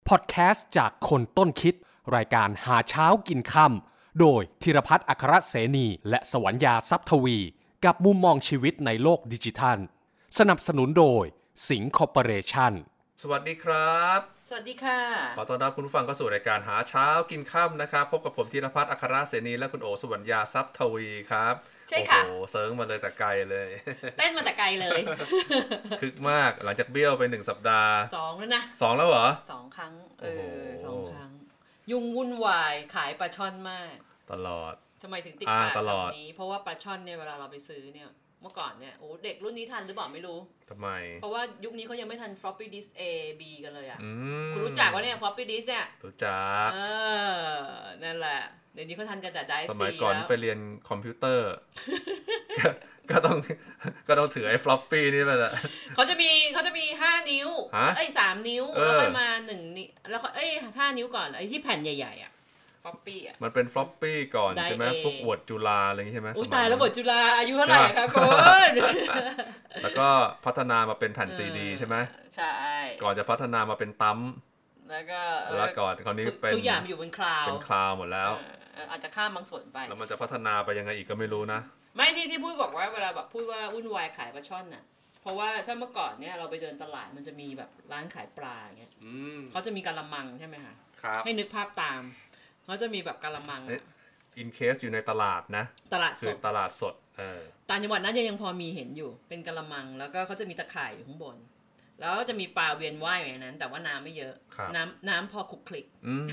พอดแคสต์จากคนต้นคิดรายการหาเช้ากินค่ำโดยธีรพัฒน์อัครเสนีและสวรรยาทรัพย์ทวีกับมุมมองชีวิตในโลกดิจิทัลสนับสนุนโดยสิงห์คอร์ปอเรชั่นสวัสดีครับสวัสดีค่ะขอต้อนรับคุณผู้ฟังเข้าสู่รายการหาเช้ากินค่ำนะครับพบกับผมธีรพัฒน์อัครเสนีและคุณโอสวรรยาทรัพย์ทวีครับใช่ค่ะโอ้โหเซิร์งมาเลยแต่ไกลเลยเต้นมาแต่ไกลเลยคึกมากหลังจากเบี้ยวไป1สัปดาห์ 2แล้วนะ 2แล้วเหรอ 2ครั้ง2ครั้งยุ่งวุ่นวายขายปลาช่อนมากตลอดทำไมถึงติดปากคำนี้เพราะว่าปลาช่อนเนี่ยเวลาเราไปซื้อเนี่ยเมื่อก่อนเนี่ยโอ้เด็กรุ่นนี้ทันหรือเปล่าไม่รู้ทำไมเพราะว่ายุคนี้เขายังไม่ทัน floppy disk A B กันเลยอ่ะคุณรู้จักว่าเนี่ย floppy disk เนี่ยรู้จักนั่นแหละเดี๋ยวนี้เขาทันกันแต่ drive C สมัยก่อนไปเรียนคอมพิวเตอร์ ก็ต้องถือไอ้ floppy นี่แหละเขาจะมี5นิ้ว3นิ้วแล้วค่อยมา1นิ้วแล้ว5นิ้วก่อนไอ้ที่แผ่นใหญ่ๆอ่ะfloppy อ่ะมันเป็น floppy ก่อนใช่ไหมพวกวอร์ดจุฬาอะไรอย่างงี้ใช่ไหมอุ้ยตายแล้ววอร์ดจุฬาอายุเท่าไหร่คะคุณแล้วก็พัฒนามาเป็นแผ่นซีดีใช่ไหมใช่ก่อนจะพัฒนามาเป็นตั้มแล้วก่อนคราวนี้เป็นทุกอย่างอยู่บนคลาวด์หมดแล้วอาจจะข้ามบางส่วนไปแล้วมันจะพัฒนาไปยังไงอีกก็ไม่รู้นะไม่ที่พูดบอกว่าเวลาแบบพูดว่าวุ่นวายขายปลาช่อนน่ะเพราะว่าถ้าเมื่อก่อนเนี่ยเราไปเดินตลาดมันจะมีแบบร้านขายปลาอย่างเงี้ยเขาจะมีกะละมังใช่ไหมคะให้นึกภาพตามเขาจะมีแบบกะละมัง in case อยู่ในตลาดนะตลาดสดต่างจังหวัดนั้นยังพอมีเห็นอยู่เป็นกะละมังแล้วก็เขาจะมีตะข่ายอยู่ข้างบนแล้วจะมีปลาเวียนว่ายอยู่ในนั้นแต่ว่าน้ำไม่เยอะน้ำพอคลุกคลิก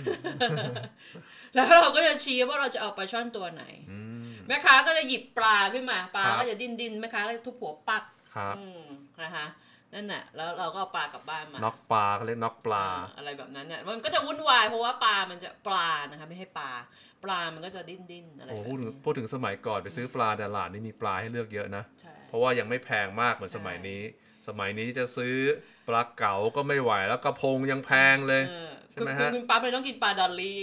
แล้วเราก็จะชี้ว่าเราจะเอาปลาช่อนตัวไหนแม่ค้าก็จะหยิบปลาขึ้นมาปลาก็จะดิ้นแม่ค้าก็จะทุบหัวปักนะคะนั่นแหละแล้วเราก็เอาปลากลับบ้านมาน็อกปลาเขาเรียกน็อกปลาอะไรแบบนั้นเนี่ยมันก็จะวุ่นวายเพราะว่าปลามันจะปลานะคะไม่ให้ปลามันก็จะดิ้นอะไรแบบนี้พูดถึงสมัยก่อนไปซื้อปลาตลาดนี่มีปลาให้เลือกเยอะนะเพราะว่ายังไม่แพงมากเหมือนสมัยนี้จะซื้อปลาเก๋าก็ไม่ไหวแล้วกระพงยังแพงเลยใช่ไหมฮะคุณปั๊มเลยต้องกินปลาดอลลี่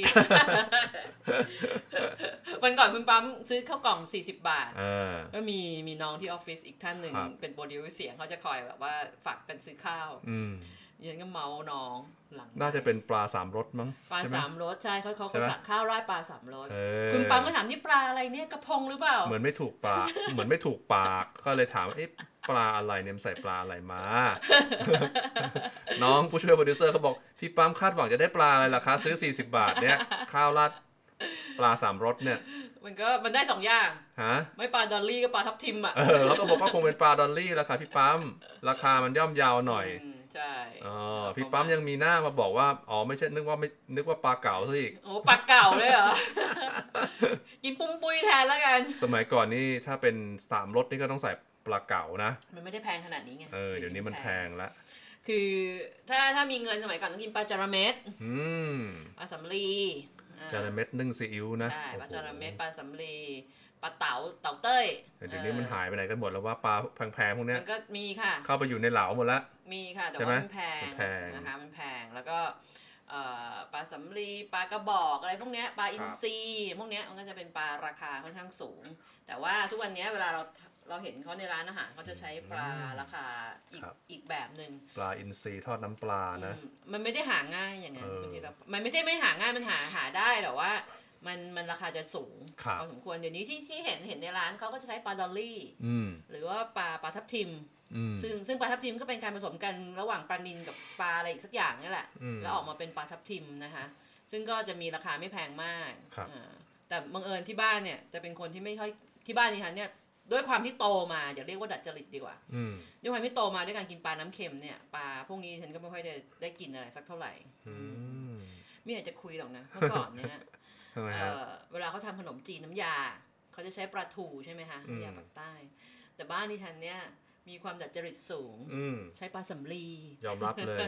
วันก่อนคุณปั๊มซื้อข้าวกล่อง40 บาทก็มีน้องที่ออฟฟิศอีกท่านหนึ่งเป็นโปรดิวเสียงเขาจะคอยแบบว่าฝากกันซื้อข้าวยันก็เมาน้องหลังน่าจะเป็นปลา3รสมั้งปลา3รสใช่เขาก็สั่งข้าวราดปลา3รสคุณปั๊มก็ถามนี่ปลาอะไรเนี่ยกระพงหรือเปล่าเหมือนไม่ถูกปากก็เลยถามปลาอะไรเนี่ยใส่ปลาอะไรมา น้องผู้ช่วยโปรดิวเซอร์เขาบอกพี่ปั๊มคาดหวังจะได้ปลาอะไรล่ะคะซื้อ40 บาทเนี่ยข้าวราดปลา3รสเนี่ยมันได้2อย่างไม่ปลาดอลลี่ก็ปลาทับทิมอ่ะเขาก็บอกว่าคงเป็นปลาดอลลี่ราคาพี่ปั๊มราคามันย่อมยาวหน่อยใช่พี่ปั๊มยังมีหน้ามาบอกว่าไม่ใช่นึกว่าปลาเก๋าซะอีกโอ้ปลาเก๋าเลยเหรอ กินปุ้มปุ้ยแทนแล้วกันสมัยก่อนนี่ถ้าเป็น3รสนี่ก็ต้องใส่ปลาเก๋านะมันไม่ได้แพงขนาดนี้ไงเดี๋ยวนี้มันแพงละคือถ้ามีเงินสมัยก่อนต้องกินปลาจาระเม็ดปลาสำลีจาระเม็ดนึ่งซีอิ๊วนะใช่ปลาจาระเม็ดปลาสำลีปลาเต๋าเต้ยเดี๋ยวนี้มันหายไปไหนกันหมดแล้วว่าปลาแพงๆพวกนี้มันก็มีค่ะเข้าไปอยู่ในเหลาหมดแล้วมีค่ะแต่ว่ามันแพงนะคะมันแพงแล้วก็ปลาสำลีปลากระบอกอะไรพวกนี้ปลาอินทรีพวกนี้มันก็จะเป็นปลาราคาค่อนข้างสูงแต่ว่าทุกวันนี้เวลาเราเห็นเขาในร้านอาหารเขาจะใช้ปลาราคาอีกแบบนึงปลาอินทรีทอดน้ำปลานะมันไม่ได้หาง่ายอย่างนั้นบางทีมันไม่ใช่ไม่หาง่ายมันหาได้แต่ว่ามันราคาจะสูงพอสมควรเดี๋ยวนี้ที่เห็นในร้านเขาก็จะใช้ปลาดอลลี่หรือว่าปลาทับทิมซึ่งปลาทับทิมก็เป็นการผสมกันระหว่างปลานิลกับปลาอะไรอีกสักอย่างนี่แหละแล้วออกมาเป็นปลาทับทิมนะคะซึ่งก็จะมีราคาไม่แพงมากแต่บังเอิญที่บ้านเนี่ยจะเป็นคนที่ไม่ค่อยที่บ้านนี่ค่ะเนี่ยด้วยความที่โตมาอย่าเรียกว่าดัดจริตดีกว่าด้วยความที่โตมาด้วยการกินปลาน้ำเค็มเนี่ยปลาพวกนี้ฉันก็ไม่ค่อยได้กินอะไรสักเท่าไหร่ไม่อยากจะคุยหรอกนะเมื่อก่อนเนี่ยเวลาเขาทำขนมจีนน้ำยาเขาจะใช้ปลาทูใช่ไหมคะน้ำยาภาคใต้แต่บ้านที่ฉันเนี่ยมีความดัดจริตสูงใช้ปลาสำลียอมรับเลย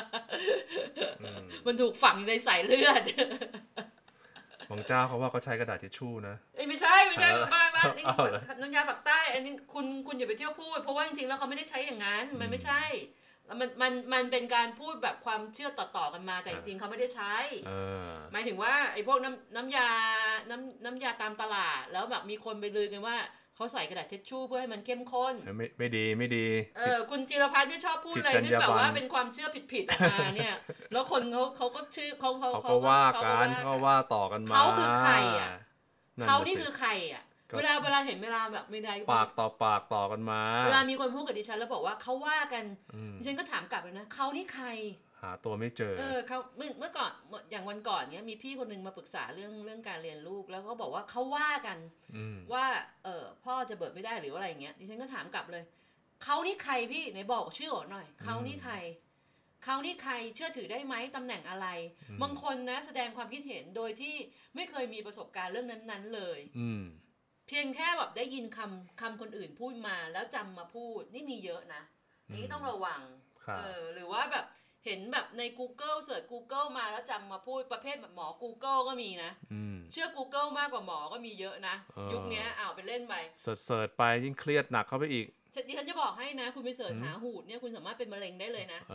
มันถูกฝังในสายเลือดบางเจ้าเขาว่าเขาใช้กระดาษทิชชู่นะไม่ใช่บ้านนี่น้ำยาภาคใต้อันนี้คุณอย่าไปเที่ยวพูดเพราะว่าจริงๆแล้วเขาไม่ได้ใช้อย่างนั้นมันไม่ใช่แล้วมันเป็นการพูดแบบความเชื่อต่อๆกันมาแต่จริงๆเขาไม่ได้ใช้หมายถึงว่าไอ้พวกน้ำยาตามตลาดแล้วแบบมีคนไปลือกันว่าเขาใส่กระดาษทิชชู่เพื่อให้มันเข้มข้นไม่ดีคุณจิรพัฒน์ที่ชอบพูดอะไรที่แบบว่าเป็นความเชื่อผิดๆออกมาเนี่ยแล้วคนเขาก็ชื่อเขาก็ว่ากันเขาว่าต่อกันมาเขาคือใครอ่ะเขานี่คือใครอ่ะเวลาเห็นเวลาแบบไม่ได้ปากต่อปากต่อกันมาเวลามีคนพูดกับดิฉันแล้วบอกว่าเขาว่ากันดิฉันก็ถามกลับเลยนะเขานี่ใครหาตัวไม่เจอเขาเมื่อก่อนอย่างวันก่อนเนี้ยมีพี่คนนึงมาปรึกษาเรื่องการเรียนลูกแล้วก็บอกว่าเขาว่ากันว่าพ่อจะเบิกไม่ได้หรืออะไรเงี้ยดิฉันก็ถามกลับเลยเขานี่ใครพี่ไหนบอกชื่อหน่อยเขานี่ใครเขานี่ใครเชื่อถือได้ไหมตำแหน่งอะไรบางคนนะแสดงความคิดเห็นโดยที่ไม่เคยมีประสบการณ์เรื่องนั้นๆเลยเพียงแค่แบบได้ยินคำคนอื่นพูดมาแล้วจำมาพูดนี่มีเยอะนะนี่ต้องระวังหรือว่าแบบเห็นแบบใน Google เสิร์ช Google มาแล้วจำมาพูดประเภทแบบหมอ Google ก็มีนะเชื่อ Google มากกว่าหมอก็มีเยอะนะยุคนี้ไปเล่นไปเสิร์ชไปยิ่งเครียดหนักเข้าไปอีกดิฉันจะบอกให้นะคุณไปเสิร์ชหาหูดเนี่ยคุณสามารถเป็นมะเร็งได้เลยนะ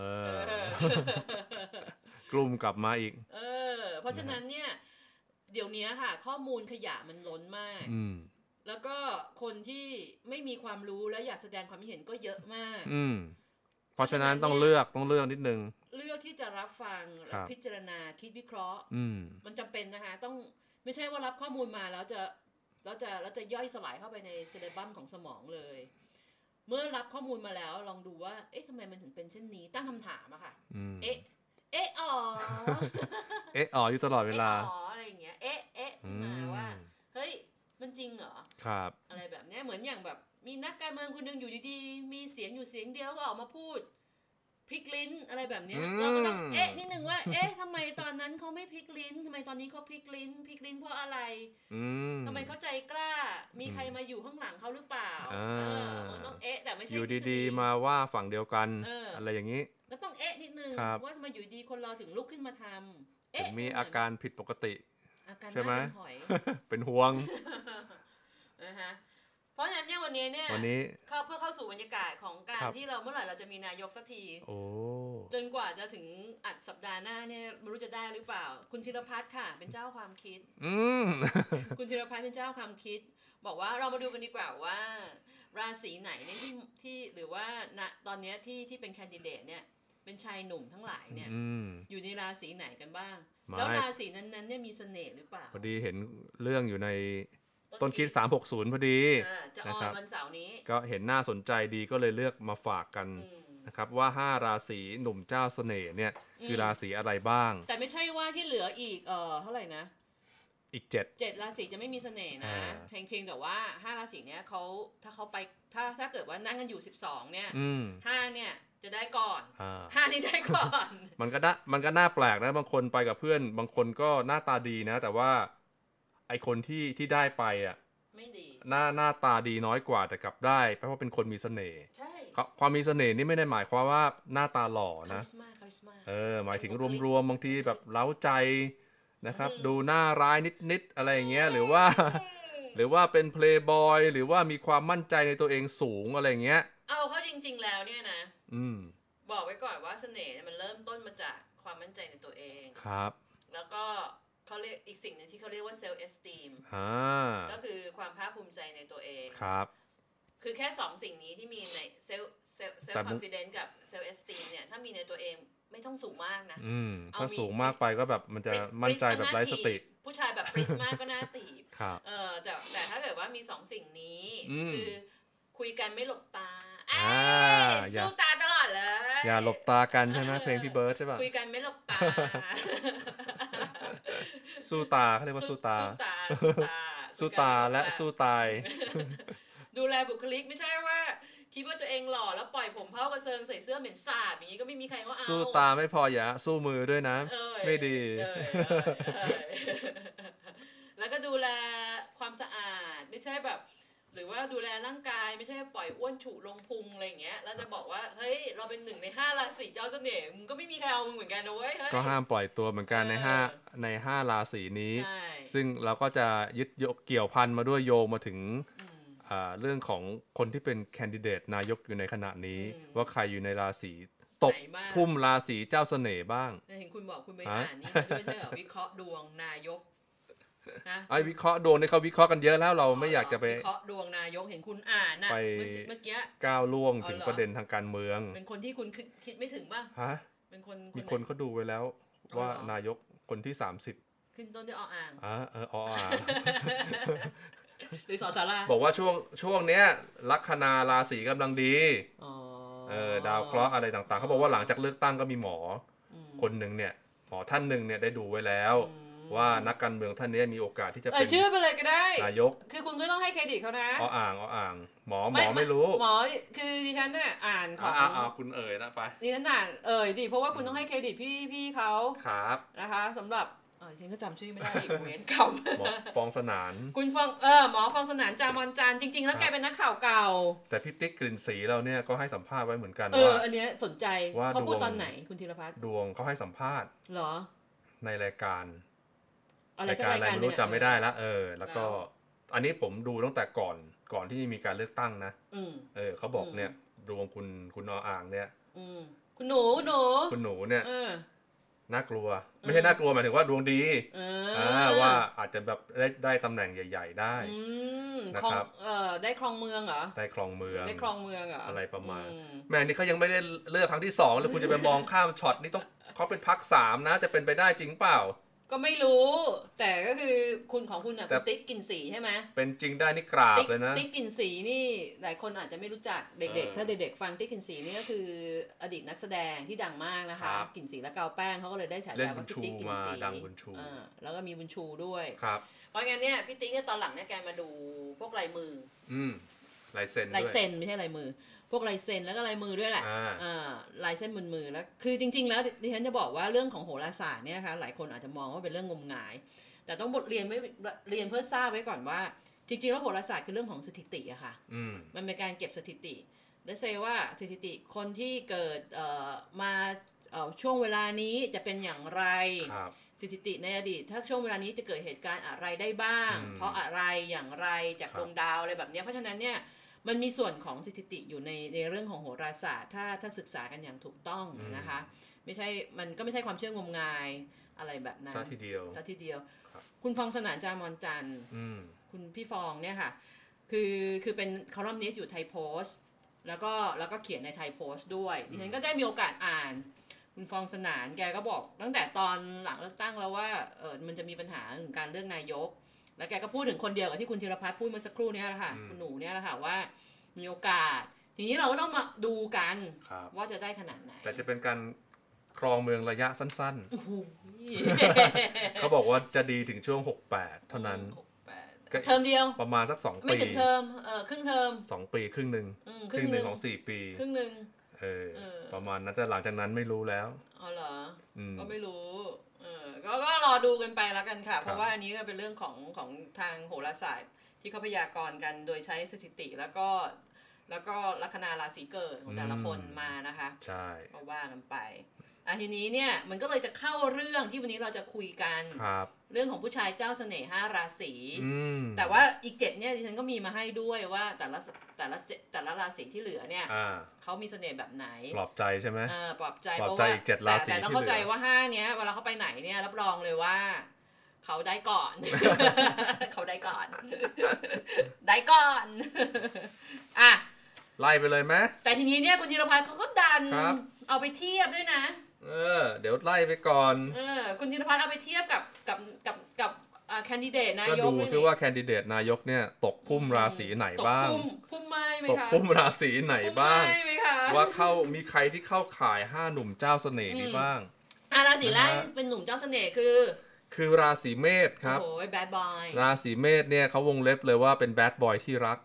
กลุ่มกลับมาอีกเพราะฉะนั้นเนี่ยเดี๋ยวนี้ค่ะข้อมูลขยะมันล้นมากแล้วก็คนที่ไม่มีความรู้และอยากแสดงความคิดเห็นก็เยอะมากเพราะฉะนั้นต้องเลือกนิดนึงเลือกที่จะรับฟังและพิจารณาคิดวิเคราะห์มันจำเป็นนะคะต้องไม่ใช่ว่ารับข้อมูลมาแล้วจะย่อยสลายเข้าไปในเซเลบัมของสมองเลยเมื่อรับข้อมูลมาแล้วลองดูว่าเอ๊ะทำไมมันถึงเป็นเช่นนี้ตั้งคำถามอะค่ะเอ๊ะอ๋อเอ๊ะอ๋ออยู่ตลอดเวลาอ๋ออะไรอย่างเงี้ยเอ๊ะมาว่าเฮ้ยมันจริงเหรอครับอะไรแบบนี้เหมือนอย่างแบบมีนักการเมืองคนนึงอยู่ดีๆมีเสียงอยู่เสียงเดียวก็ออกมาพูดพลิกลิ้นอะไรแบบนี้เราก็ต้องเอ๊ะนิดนึงว่าเอ๊ะทำไมตอนนั้นเขาไม่พลิกลิ้นทำไมตอนนี้เขาพลิกลิ้นเพราะอะไรทำไมเขาใจกล้ามีใครมาอยู่ข้างหลังเขาหรือเปล่าต้องเอ๊ะแต่ไม่ใช่อยู่ดีๆมาว่าฝั่งเดียวกันอะไรอย่างนี้ก็ต้องเอ๊ะนิดนึงว่าทำไมอยู่ดีคนเราถึงลุกขึ้นมาทำเอ๊ะมีอาการผิดปกติใช่ไหมเป็นห่วงนะคะเพราะฉะนั้นเนี่ยวันนี้เนี่ยเพื่อเข้าสู่บรรยากาศของการที่เราเมื่อไหร่เราจะมีนายกสักทีจนกว่าจะถึงอัดสัปดาห์หน้าเนี่ยไม่รู้จะได้หรือเปล่าคุณธีรพัฒน์ค่ะเป็นเจ้าความคิดคุณธีรพัฒน์เป็นเจ้าความคิดบอกว่าเรามาดูกันดีกว่าว่าราศีไหนเนี่ยที่หรือว่าณตอนนี้ที่เป็นแคนดิเดตเนี่ยเป็นชายหนุ่มทั้งหลายเนี่ยอยู่ในราศีไหนกันบ้างแล้วราศีนั้นเนี่ยมีเสน่ห์หรือเปล่าพอดีเห็นเรื่องอยู่ในต้นคิด360พอดีจะออนวันเสาร์นี้ก็เห็นน่าสนใจดีก็เลยเลือกมาฝากกันนะครับว่า5ราศีหนุ่มเจ้าเสน่ห์เนี่ยคือราศีอะไรบ้างแต่ไม่ใช่ว่าที่เหลืออีกเท่าไหร่นะอีก 7ราศีจะไม่มีเสน่ห์นะเพียงแต่ว่า5ราศีเนี้ยเขาถ้าเขาไปถ้าเกิดว่านั่งกันอยู่12เนี่ย5เนี่ยจะได้ก่อน5นี่ได้ก่อนมันก็น่าแปลกนะบางคนไปกับเพื่อนบางคนก็หน้าตาดีนะแต่ว่าไอคนที่ได้ไปอ่ะไม่ดีหน้าตาดีน้อยกว่าแต่กลับได้เพราะว่าเป็นคนมีเสน่ห์ใช่ความมีเสน่ห์นี่ไม่ได้หมายความว่าหน้าตาหล่อนะคาริสมาหมายถึงรวมๆบางทีแบบเร้าใจนะครับดูหน้าร้ายนิดอะไรอย่างเงี้ยหรือว่าเป็นเพลย์บอยหรือว่ามีความมั่นใจในตัวเองสูงอะไรอย่างเงี้ยเอาเขาจริงๆแล้วเนี่ยนะบอกไว้ก่อนว่าเสน่ห์มันเริ่มต้นมาจากความมั่นใจในตัวเองครับแล้วก็เขาเรียกอีกสิ่งนึงที่เขาเรียกว่า self esteem ก็คือความภาคภูมิใจในตัวเองครับคือแค่2สิ่งนี้ที่มีใน self confidence กับ self esteem เนี่ยถ้ามีในตัวเองไม่ต้องสูงมากนะถ้าสูงมากไปก็แบบมันจะมั่นใจแบบไร้สติผู้ชายแบบพริสมากก็น่าตีบแต่ถ้าเกิดว่ามี2สิ่งนี้คือคุยกันไม่หลบตาสู้ตาตลอดเลยอย่าหลบตากันใช่ไหมเพลงพี่เบิร์ดใช่ป่ะคุยกันไม่หลบตาสู้ตาเขาเรียกว่าสู้ตาและสู้ตายดูแลบุคลิกไม่ใช่ว่าคิดว่าตัวเองหล่อแล้วปล่อยผมเผ้ากระเซิงใส่เสื้อเหม็นสาบอย่างนี้ก็ไม่มีใครเขาเอาสู้ตาไม่พออย่าสู้มือด้วยนะไม่ดีแล้วก็ดูแลความสะอาดไม่ใช่แบบหรือว่าดูแลร่างกายไม่ใช่ปล่อยอ้วนฉุลงพุงอะไรอย่างเงี้ยแล้วจะบอกว่าเฮ้ยเราเป็น1ใน5ราศีเจ้าเสน่ห์มึงก็ไม่มีใครเอามึงเหมือนกันนะเว้ยก็ห้ามปล่อยตัวเหมือนกันใน5ราศีนี้ซึ่งเราก็จะยึดเกี่ยวพันมาด้วยโยงมาถึงเรื่องของคนที่เป็นแคนดิเดตนายกอยู่ในขณะนี้ว่าใครอยู่ในราศีตกพุ่มราศีเจ้าเสน่ห์บ้างเห็นคุณบอกคุณไปอ่านนี่มาด้วยใช่เหรอวิเคราะห์ดวงนายกนะไอ้วิเคราะห์ดวงนี่เขาวิเคราะห์กันเยอะแล้วเราไม่อยากจะไปวิเคราะห์ดวงนายกเห็นคุณอ่านน่ะไปเมื่อกี้ก้าวล่วงถึงประเด็นทางการเมืองเป็นคนที่คุณคิดไม่ถึงป่ะฮะเป็นคนมีคนเขาดูไว้แล้วว่านายกคนที่30 ขึ้นต้นด้วยออ่างอ่างหรือสอสาราบอกว่าช่วงเนี้ยลัคนาราศีกำลังดีดาวเคราะห์อะไรต่างๆเขาบอกว่าหลังจากเลือกตั้งก็มีหมอคนหนึ่งเนี่ยหมอท่านหนึ่งเนี่ยได้ดูไว้แล้วว่านักการเมืองท่านนี้มีโอกาสที่จะเป็นชื่อไปเลยก็ได้นายกคือคุณก็ต้องให้เครดิตเขานะอ่างหมอไม่รู้หมอคือดิฉันเนี่ยอ่านของคุณนะไปดิฉันอ่านดิเพราะว่าคุณต้องให้เครดิตพี่เขาครับนะคะสำหรับฉันก็จำชื่อไม่ได้อีกเว้นคำหมอฟองสนานคุณฟองหมอฟองสนานจามอนจันจริงๆแล้วแกเป็นนักข่าวเก่าแต่พี่ติ๊กกลิ่นสีเราเนี่ยก็ให้สัมภาษณ์ไว้เหมือนกันว่าอันนี้สนใจเขาพูดตอนไหนคุณธีรพัฒน์ดวงเขาให้สัมภาษณ์เหรอในรายการอะไรไม่รู้จำไม่ได้แล้วแล้วก็อันนี้ผมดูตั้งแต่ก่อนที่มีการเลือกตั้งนะเขาบอกเนี่ยดวงคุณอ่างเนี่ยคุณหนูเนี่ยน่ากลัวไม่ใช่น่ากลัวหมายถึงว่าดวงดีว่าอาจจะแบบได้ตำแหน่งใหญ่ๆได้นะครับได้ครองเมืองเหรอได้ครองเมืองเหรออะไรประมาณแม่นี่เขายังไม่ได้เลือกครั้งที่2แล้วคุณจะไปมองข้ามช็อตนี่ต้องเขาเป็นพรรค3นะจะเป็นไปได้จริงเปล่าก็ไม่รู้แต่ก็คือคุณของคุณคุณติ๊กกินสีใช่ไหมเป็นจริงได้นี่กราบเลยนะติ๊กกินสีนี่หลายคนอาจจะไม่รู้จักเด็กๆถ้าเด็กๆฟังติ๊กกินสีนี่ก็คืออดีตนักแสดงที่ดังมากนะคะกินสีและเกาแป้งเขาก็เลยได้ฉายาว่าติ๊กกินสีแล้วก็มีบุญชูด้วยเพราะงั้นเนี่ยพี่ติ๊กเนี่ยตอนหลังเนี่ยแกมาดูพวกลายมือลายเซ็นไม่ใช่ลายมือพวกลายเซ็นแล้วก็ลายมือด้วยแหละลายเส้นบนมือแล้วคือจริงๆแล้วดิฉันจะบอกว่าเรื่องของโหราศาสตร์เนี่ยค่ะหลายคนอาจจะมองว่าเป็นเรื่องงมงายแต่ต้องบทเรียนเพื่อทราบไว้ก่อนว่าจริงๆแล้วโหราศาสตร์คือเรื่องของสถิติอะค่ะมันเป็นการเก็บสถิติและเซว่าสถิติคนที่เกิดมาช่วงเวลานี้จะเป็นอย่างไรสถิติในอดีตถ้าช่วงเวลานี้จะเกิดเหตุการณ์อะไรได้บ้างเพราะอะไรอย่างไรจากดวงดาวอะไรแบบนี้เพราะฉะนั้นเนี่ยมันมีส่วนของสถิติอยู่ในเรื่องของโหราศาสตร์ถ้าศึกษากันอย่างถูกต้องนะคะไม่ใช่มันก็ไม่ใช่ความเชื่องมงายอะไรแบบนั้นซะทีเดียวคุณฟองสนานจามอนจันทร์คุณพี่ฟองเนี่ยค่ะคือเป็นคอลัมนิสต์อยู่ไทยโพสต์แล้วก็เขียนในไทยโพสต์ด้วยดิฉันก็ได้มีโอกาสอ่านคุณฟองสนานแกก็บอกตั้งแต่ตอนหลังเลือกตั้งแล้วว่ามันจะมีปัญหาถึงการเลือกนายกแล้วแกก็พูดถึงคนเดียวกับที่คุณธีรพัฒน์พูดเมื่อสักครู่นี้แหละค่ะคุณหนูเนี่ยแหละค่ะว่ามีโอกาสทีนี้เราก็ต้องมาดูกันว่าจะได้ขนาดไหนแต่จะเป็นการครองเมืองระยะสั้นๆ เขาบอกว่าจะดีถึงช่วง68เท่านั้นเทอมเดียวประมาณสัก2ปีไม่ถึงเทอมครึ่งเทอม 2 ปีครึ่งนึงของ4 ปีครึ่งนึงประมาณนั้นแต่หลังจากนั้นไม่รู้แล้วอ๋อเหรอก็ไม่รู้ก็รอดูกันไปแล้วกันค่ะเพราะว่าอันนี้ก็เป็นเรื่องของทางโหราศาสตร์ที่เขาพยากรณ์กันโดยใช้สถิติแล้วก็ลัคนาราศีเกิดของแต่ละคนมานะคะใช่ก็ว่ากันไปทีนี้เนี่ยมันก็เลยจะเข้าเรื่องที่วันนี้เราจะคุยกันเรื่องของผู้ชายเจ้าเสน่ห์5ราศีแต่ว่าอีก7เนี่ยดิฉันก็มีมาให้ด้วยว่าแต่ละราศีที่เหลือเนี่ยเขามีเสน่ห์แบบไหนปลอบใจใช่ไหมปลอบใจเพราะว่าอีก7ราศีแต่ต้องเข้าใจว่า5เนี้ยเวลาเขาไปไหนเนี่ยรับรองเลยว่าเขาได้ก่อน เขาได้ก่อนไล่ไปเลยไหมแต่ทีนี้เนี่ยคุณธีรพัฒน์เขาก็ดันเอาไปเทียบด้วยนะเดี๋ยวไล่ไปก่อนคุณธีรพัฒน์เอาไปเทียบกับแคนดิเดตนายกก็ดูซิว่าแคนดิเดตนายกเนี่ยตกพุ่มราศีไหนบ้างพุ่มไม้ไหมคะตกพุ่มราศีไหนบ้างว่ามีใครที่เข้าข่าย5หนุ่มเจ้าเสน่ห์นี้บ้างราศีแรกเป็นหนุ่มเจ้าเสน่ห์คือราศีเมษครับโอ้ยแบดบอยราศีเมษเนี่ยเขาวงเล็บเลยว่าเป็นแบดบอยที่รัก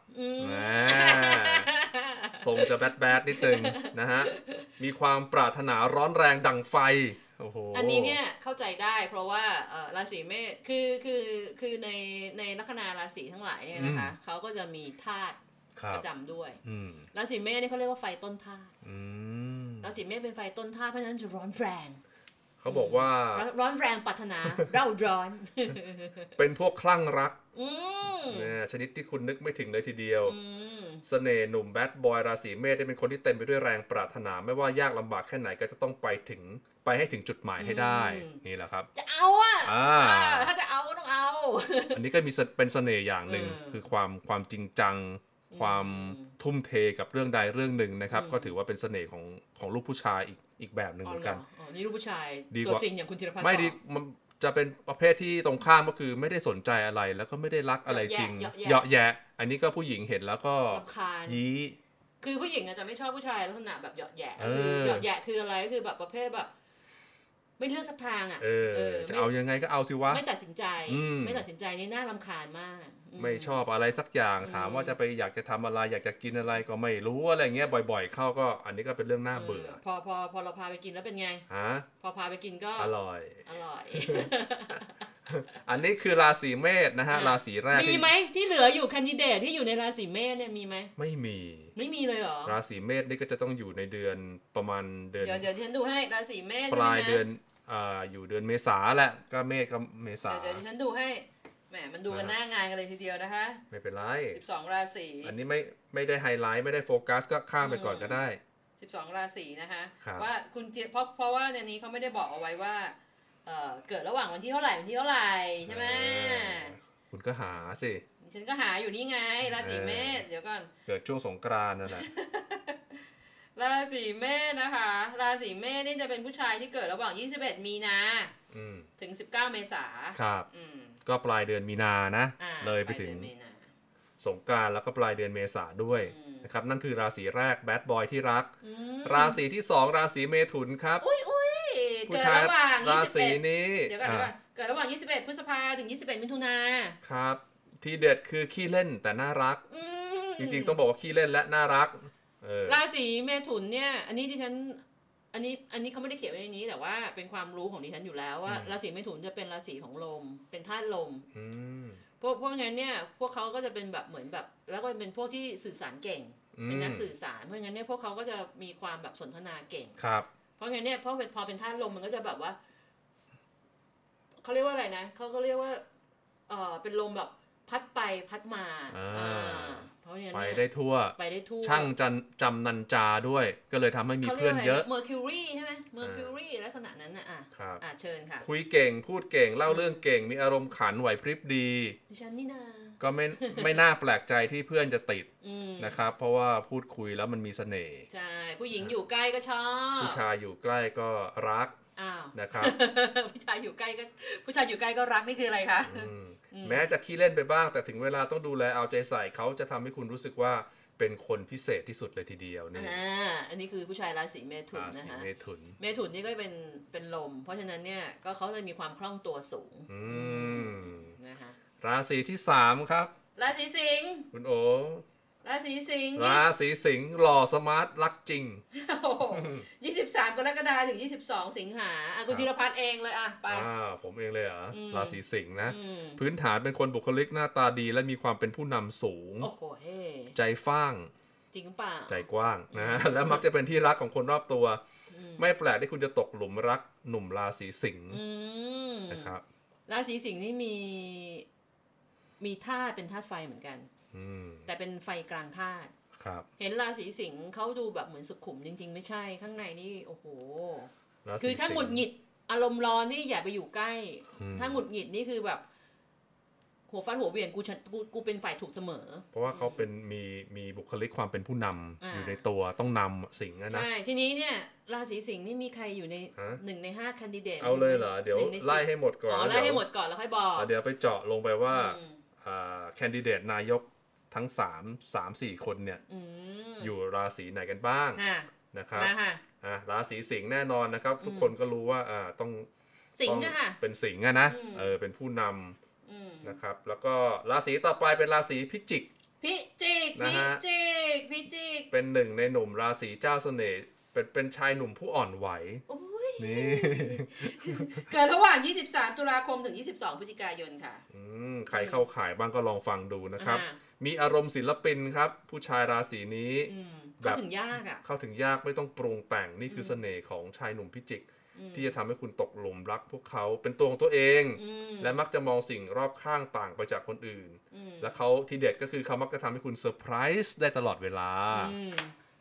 ทรงจะแบดนิดนึงนะฮะมีความปรารถนาร้อนแรงดั่งไฟอันนี้เนี่ยเข้าใจได้เพราะว่าราศีเมษคือในลัคนาราศีทั้งหลายเนี่ยนะคะเขาก็จะมีธาตุประจำด้วยราศีเมษนี่เขาเรียกว่าไฟต้นธาตุราศีเมษเป็นไฟต้นธาตุเพราะฉะนั้นจะร้อนแรงเขาบอกว่าร้อนแรงปรารถนาเร่าร้อนเป็นพวกคลั่งรักชนิดที่คุณนึกไม่ถึงเลยทีเดียวเสน่ห์หนุ่มแบดบอยราศีเมษได้เป็นคนที่เต็มไปด้วยแรงปรารถนาไม่ว่ายากลำบากแค่ไหนก็จะต้องไปให้ถึงจุดหมายให้ได้นี่แหละครับจะเอาถ้าจะเอาก็ต้องเอาอันนี้ก็มีเป็นเสน่ห์อย่างหนึ่งคือความจริงจังความทุ่มเทกับเรื่องใดเรื่องหนึ่งนะครับก็ถือว่าเป็นเสน่ห์ของลูกผู้ชายอีกแบบหนึ่งเหมือนกันนี่ลูกผู้ชายตัวจริงอย่างคุณธีรพัฒน์ไม่ดีมันจะเป็นประเภทที่ตรงข้ามก็คือไม่ได้สนใจอะไรแล้วก็ไม่ได้รักอะไรจริงเหยาะแยะอันนี้ก็ผู้หญิงเห็นแล้วก็ยี้คือผู้หญิงอาจจะไม่ชอบผู้ชายลักษณะแบบเหยาะแยะคือเหยาะแยะคืออะไรคือแบบประเภทแบบไม่เลือกสักทางอ่ะจะเอายังไงก็เอาสิวะไม่ตัดสินใจนี่น่ารำคาญมากไม่ชอบอะไรสักอย่างถามว่าจะไปอยากจะทำอะไรอยากจะกินอะไรก็ไม่รู้อะไรเงี้ยบ่อยๆเข้าก็อันนี้ก็เป็นเรื่องน่าเบื่อพอเราพาไปกินแล้วเป็นไงพอพาไปกินก็อร่อยอันนี้คือราศีเมษนะฮะราศีแรกมีไหมที่เหลืออยู่แคนดิเดตที่อยู่ในราศีเมษเนี่ยมีไหมไม่มีเลยเหรอราศีเมษนี่ก็จะต้องอยู่ในเดือนประมาณเดือนเดี๋ยวฉันดูให้ราศีเมษปลายเดือนอยู่เดือนเมษาแหละก็เมษกับเมษาเดี๋ยวฉันดูให้แหมมันดูกันหน้างานกันเลยทีเดียวนะคะไม่เป็นไร 12ราศีอันนี้ไม่ได้ไฮไลท์ไม่ได้โฟกัสก็ข้ามไปก่อนก็ได้ 12ราศีนะคะว่าคุณเพราะว่าในนี้เขาไม่ได้บอกเอาไว้ว่าเกิดระหว่างวันที่เท่าไหร่ใช่ไหมคุณก็หาสิฉันก็หาอยู่นี่ไงราศีเมษเดี๋ยวก่อนเกิดช่วงสงกรานต์นั่นแหละราศีเมษนะคะราศีเมษนี่จะเป็นผู้ชายที่เกิดระหว่าง21มีนาถึง19เมษาครับก็ปลายเดือนมีนานะเลยไปถึงสงกรานต์แล้วก็ปลายเดือนเมษาด้วยนะครับนั่นคือราศีแรกแบดบอยที่รักราศีที่2ราศีเมถุนครับผู้ชายราศีนี้เดี๋ยวก่อนเกิดระหว่าง21พฤษภาถึง21มิถุนาครับที่เด็ดคือขี้เล่นแต่น่ารักจริงๆต้องบอกว่าขี้เล่นและน่ารักราศีเมถุนเนี่ยอันนี้ที่ฉันอันนี้เขาไม่ได้เขียนไว้ในนี้แต่ว่าเป็นความรู้ของดิฉันอยู่แล้วว่าราศีเมถุนจะเป็นราศีของลมเป็นธาตุลมพวกนั้นเนี่ยพวกเขาก็จะเป็นแบบเหมือนแบบแล้วก็เป็นพวกที่สื่อสารเก่งเป็นนักสื่อสารเพราะงั้นเนี่ยพวกเขาก็จะมีความแบบสนทนาเก่งครับเพราะงั้นเนี่ยพอเป็นธาตุลมมันก็จะแบบว่าเขาเรียกว่าอะไรนะเขาก็เรียกว่าเป็นลมแบบพัดไปพัดมาไปได้ทั่วช่างจำนันจาด้วยก็เลยทำให้มีเพื่อนเยอะเมอร์คิวรีใช่ไหมเมอร์คิวรีลักษณะนั้นนะเชิญค่ะคุยเก่งพูดเก่งเล่าเรื่องเก่งมีอารมณ์ขันไหวพริบดีดิฉันนี่นาก็ไม่น่าแปลกใจที่เพื่อนจะติดนะครับเพราะว่าพูดคุยแล้วมันมีเสน่ห์ใช่ผู้หญิงอยู่ใกล้ก็ชอบผู้ชายอยู่ใกล้ก็รักนะครับผู้ชายอยู่ใกล้ก็รักนี่คืออะไรคะแม้จะขี้เล่นไปบ้างแต่ถึงเวลาต้องดูแลเอาใจใส่เขาจะทำให้คุณรู้สึกว่าเป็นคนพิเศษที่สุดเลยทีเดียวนี่อันนี้คือผู้ชายราศีเมถุนนะคะเมถุนนี่ก็เป็นลมเพราะฉะนั้นเนี่ยก็เขาจะมีความคล่องตัวสูงนะคะราศีที่3ครับราศีสิงห์คุณโอราศีสิงห์หล่อสมาร์ทรักจริง 23กรกฎาคมถึง22สิงหาคุณธีรพัฒน์เองเลยไปผมเองเลยเหรอราศีสิงห์นะพื้นฐานเป็นคนบุคลิกหน้าตาดีและมีความเป็นผู้นำสูงใจฟ้างจริงเปล่าใจกว้างนะและมักจะเป็นที่รักของคนรอบตัวไม่แปลกที่คุณจะตกหลุมรักหนุ่มราศีสิงห์นะครับราศีสิงห์นี่มีธาตุเป็นธาตุไฟเหมือนกันแต่เป็นไฟกลางธาตุเห็นราศีสิงห์เขาดูแบบเหมือนสุขุมจริงๆไม่ใช่ข้างในนี่โอ้โหคือถ้าหงุดหงิดอารมณ์ร้อนนี่อย่าไปอยู่ใกล้ถ้าหงุดหงิดนี่คือแบบหัวฟาดหัวเหวี่ยงกูเป็นฝ่ายถูกเสมอเพราะว่าเขาเป็นมีบุคลิกความเป็นผู้นำอยู่ในตัวต้องนำสิงห์นะใช่ทีนี้เนี่ยราศีสิงห์นี่มีใครอยู่ใน1ใน5 แคนดิเดตเอาเลยเหรอเดี๋ยวไล่ให้หมดก่อนไล่ให้หมดก่อนแล้วค่อยบอกเดี๋ยวไปเจาะลงไปว่าแคนดิเดตนายกทั้ง3-4 คนเนี่ยอยู่ราศีไหนกันบ้างนะครับราศีสิงห์แน่นอนนะครับทุกคนก็รู้ว่าต้องสิงห์นะคะเป็นสิงห์นะเป็นผู้นำนะครับแล้วก็ราศีต่อไปเป็นราศีพิจิกเป็นหนึ่งในหนุ่มราศีเจ้าเสน่ห์เป็นชายหนุ่มผู้อ่อนไหวนี่เกิดระหว่าง23ตุลาคมถึง22พฤศจิกายนค่ะใครเข้าข่ายบ้างก็ลองฟังดูนะครับมีอารมณ์ศิลปินครับผู้ชายราศีนี้เข้าถึงยากเข้าถึงยากไม่ต้องปรุงแต่งนี่คือเสน่ห์ของชายหนุ่มพิจิกที่จะทำให้คุณตกหลุมรักพวกเขาเป็นตัวของตัวเองและมักจะมองสิ่งรอบข้างต่างไปจากคนอื่นและเขาที่เด็ดก็คือเขามักจะทำให้คุณเซอร์ไพรส์ได้ตลอดเวลา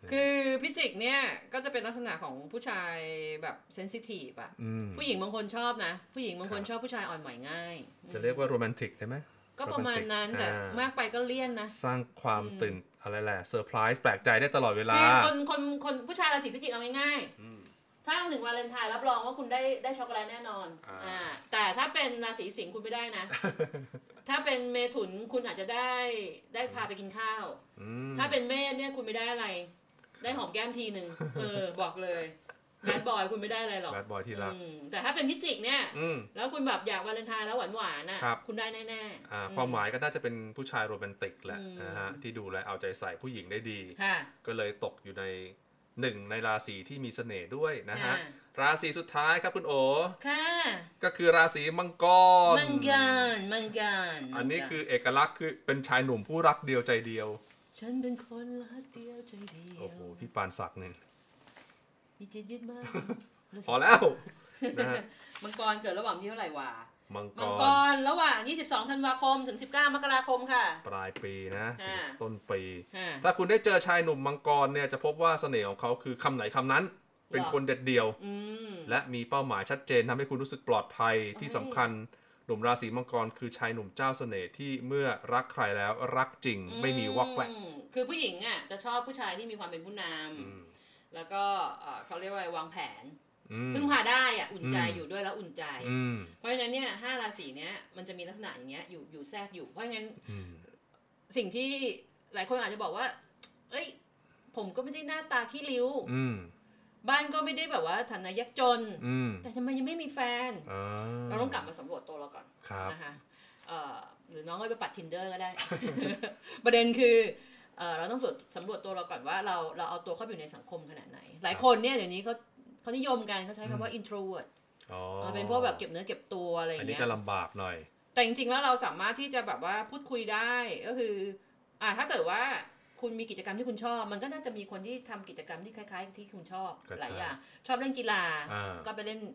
คือพิจิกเนี่ยก็จะเป็นลักษณะของผู้ชายแบบเซนซิทีฟอ่ะผู้หญิงบางคนชอบนะผู้หญิงบางคนชอบผู้ชายอ่อนไหวง่ายจะเรียกว่าโรแมนติกได้ไหมก็ประมาณนั้นแต่มากไปก็เลี่ยนนะสร้างความตื่นอะไรแหละเซอร์ไพรส์แปลกใจได้ตลอดเวลาคือคนผู้ชายราศีพิจิกเอาง่ายๆถ้าถึงวาเลนไทน์รับรองว่าคุณได้ช็อกโกแลตแน่นอนแต่ถ้าเป็นราศีสิงห์คุณไม่ได้นะ ถ้าเป็นเมถุนคุณอาจจะได้พาไปกินข้าวถ้าเป็นเมษเนี่ยคุณไม่ได้อะไรได้หอมแก้มทีนึงบอกเลยแบดบอยคุณไม่ได้อะไรหรอกแบดบอยที่รักแต่ถ้าเป็นพิจิกเนี่ยแล้วคุณแบบอยากวาเลนไทน์แล้วหวานๆน่ะคุณได้แน่ๆความหมายก็น่าจะเป็นผู้ชายโรแมนติกแหละนะฮะที่ดูแลเอาใจใส่ผู้หญิงได้ดีก็เลยตกอยู่ใน1ในราศีที่มีเสน่ห์ด้วยนะฮะราศีสุดท้ายครับคุณโอค่ะก็คือราศีมังกรอันนี้คือเอกลักษณ์คือเป็นชายหนุ่มผู้รักเดียวใจเดียวฉันเป็นคนรักเดียวใจเดียวโอ้โหพี่ปานศักดิ์เนี่ยมีจิตยึดมากพอแล้วนะฮะมังกรเกิดระหว่างที่เท่าไหร่วะมังกรระหว่าง22ธันวาคมถึง19มกราคมค่ะปลายปีนะต้นปีถ้าคุณได้เจอชายหนุ่มมังกรเนี่ยจะพบว่าเสน่ห์ของเขาคือคำไหนคำนั้นเป็นคนเด็ดเดี่ยวและมีเป้าหมายชัดเจนทำให้คุณรู้สึกปลอดภัยที่สำคัญหนุ่มราศีมังกรคือชายหนุ่มเจ้าเสน่ห์ที่เมื่อรักใครแล้วรักจริงไม่มีวอกแวกคือผู้หญิงอ่ะจะชอบผู้ชายที่มีความเป็นผู้นำแล้วก็เขาเรียกว่าวางแผนพึ่งพาได้อ่ะอุ่นใจอยู่ด้วยแล้วอุ่นใจเพราะฉะนั้นเนี่ย5ราศีเนี้ยมันจะมีลักษณะอย่างเงี้ยอยู่แทรกอยู่เพราะฉะนั้นสิ่งที่หลายคนอาจจะบอกว่าเอ้ยผมก็ไม่ได้หน้าตาขี้ริ้วบ้านก็ไม่ได้แบบว่าฐานะยากจนแต่ทำไมยังไม่มีแฟนเราต้องกลับมาสำรวจตัวเราก่อนนะคะหรือน้องก็ไปปัด Tinder ก็ได้ ประเด็นคือเราต้องสำรวจตัวเราก่อนว่าเราเอาตัวเข้าไปอยู่ในสังคมขนาดไหนหลายคนเนี่ยเดี๋ยวนี้เขานิยมกันเขาใช้คำว่า introvert เป็นพวกแบบเก็บเนื้อเก็บตัวอะไรอย่างเงี้ยอันนี้ก็ลำบากหน่อยแต่จริงๆแล้วเราสามารถที่จะแบบว่าพูดคุยได้ก็คือถ้าเกิดว่าคุณมีกิจกรรมที่คุณชอบมันก็น่าจะมีคนที่ทำกิจกรรมที่คล้ายๆที่คุณชอบหลายอย่างชอบเล่นกีฬาก็ไปเล่น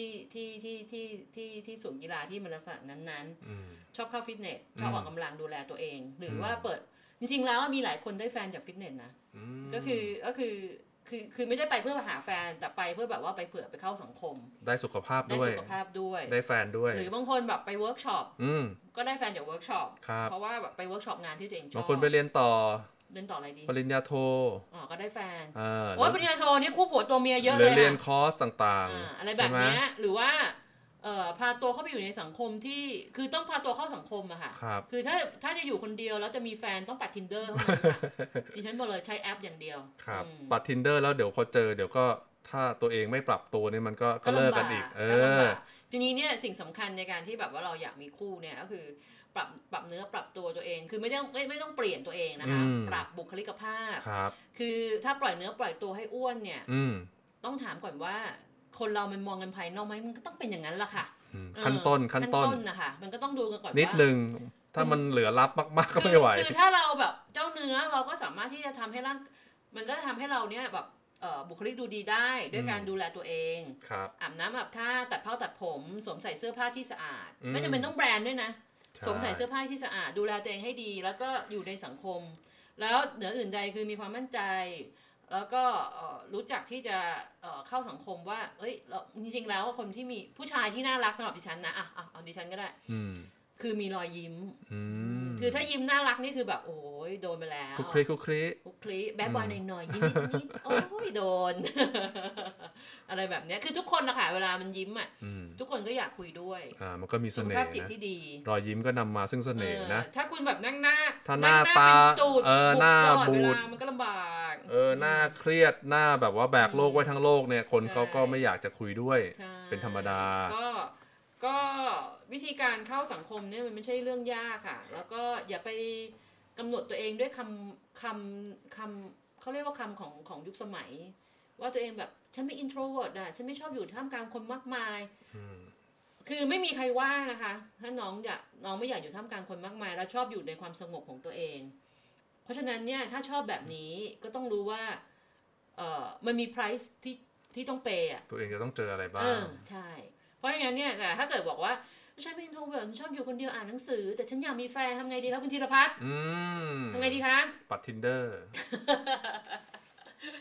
ที่ศูนย์กีฬาที่มันลักษณะนั้นๆชอบเข้าฟิตเนสชอบออกกำลังดูแลตัวเองหรือว่าเปิดจริงๆแล้วมีหลายคนได้แฟนจากฟิตเนสนะก็คือไม่ได้ไปเพื่อหาแฟนแต่ไปเพื่อแบบว่าไปเผื่อไปเข้าสังคมได้สุขภาพด้วยได้แฟนด้วยหรือบางคนแบบไปเวิร์กช็อปก็ได้แฟนจากเวิร์กช็อปเพราะว่าแบบไปเวิร์กช็อปงานที่ตัวเองชอบบางคนไปเรียนต่ออะไรดีปริญญาโทก็ได้แฟนโอ้ปริญญาโทนี่คู่ผัวตัวเมียเยอะเลยเรียนคอร์สต่างๆอะไรแบบนี้หรือว่าพาตัวเข้าไปอยู่ในสังคมที่คือต้องพาตัวเข้าสังคมอะค่ะคือถ้าจะอยู่คนเดียวแล้วจะมีแฟนต้องปัด Tinder เท่านั้นค่ะดิฉันบอกเลยใช้แอปอย่างเดียวครับปัด Tinder แล้วเดี๋ยวพอเจอเดี๋ยวก็ถ้าตัวเองไม่ปรับตัวนี่มันก็เลิกกันอีกทีนี้เนี่ยสิ่งสำคัญในการที่แบบว่าเราอยากมีคู่เนี่ยก็คือปรับเนื้อปรับตัวตัวเองคือไม่ต้องเปลี่ยนตัวเองนะคะปรับบุคลิกภาพคือถ้าปล่อยเนื้อปล่อยตัวให้อ้วนเนี่ยต้องถามก่อนว่าคนเรามันมองกันภายนอกไหมมันก็ต้องเป็นอย่างนั้นแหละค่ะขั้นต้นนะคะมันก็ต้องดูกันก่อนว่านิดนึงถ้ามันเหลือลับมากๆก็ไม่ไหวคือถ้าเราแบบเจ้าเนื้อเราก็สามารถที่จะทำให้มันก็ทำให้เราเนี่ยแบบบุคลิกดูดีได้ด้วยการดูแลตัวเองอาบน้ำอาบท่าตัดเผ้าตัดผมสวมใส่เสื้อผ้าที่สะอาดไม่จำเป็นต้องแบรนด์ด้วยนะสวมใส่เสื้อผ้าที่สะอาดดูแลตัวเองให้ดีแล้วก็อยู่ในสังคมแล้วเหนืออื่นใดคือมีความมั่นใจแล้วก็รู้จักที่จะเข้าสังคมว่าเอ้ยจริงๆแล้วคนที่มีผู้ชายที่น่ารักสำหรับดิฉันนะเอาดิฉันก็ได้คือมีรอยยิ้มคือถ้ายิ้มน่ารักนี่คือแบบโอ้ยโดนไปแล้วคุกคลีแบดบอยหน่อยๆยิ้มนิดๆโอ้ยโดนอะไรแบบนี้คือทุกคนนะคะเวลามันยิ้มอ่ะทุกคนก็อยากคุยด้วยมันก็มีเสน่ห์สุขภาพจิตที่ดีรอยยิ้มก็นำมาซึ่งเสน่ห์นะถ้าคุณแบบนั่งหน้าถ้าหน้าตาหน้าบูดมันก็ลำบากหน้าเครียดหน้าแบบว่าแบกโลกไว้ทั้งโลกเนี่ยคนเขาก็ไม่อยากจะคุยด้วยเป็นธรรมดาก็วิธีการเข้าสังคมเนี่ยมันไม่ใช่เรื่องยากค่ะแล้วก็อย่าไปกำหนดตัวเองด้วยคำเขาเรียกว่าคำของยุคสมัยว่าตัวเองแบบฉันไม่ introvert อ่ะฉันไม่ชอบอยู่ท่ามกลางคนมากมายคือไม่มีใครว่านะคะถ้าน้องไม่อยากอยู่ท่ามกลางคนมากมายแล้วชอบอยู่ในความสงบของตัวเองเพราะฉะนั้นเนี่ยถ้าชอบแบบนี้ก็ต้องรู้ว่ามันมี price ที่ต้อง pay อ่ะตัวเองจะต้องเจออะไรบ้างใช่เพราะอย่างนั้นเนี่ยแต่ถ้าเกิดบอกว่าฉันเป็น introvert ชอบอยู่คนเดียวอ่านหนังสือแต่ฉันอยากมีแฟนทำไงดีครับคุณธีรพัฒน์ทำไงดีคะปัด Tinder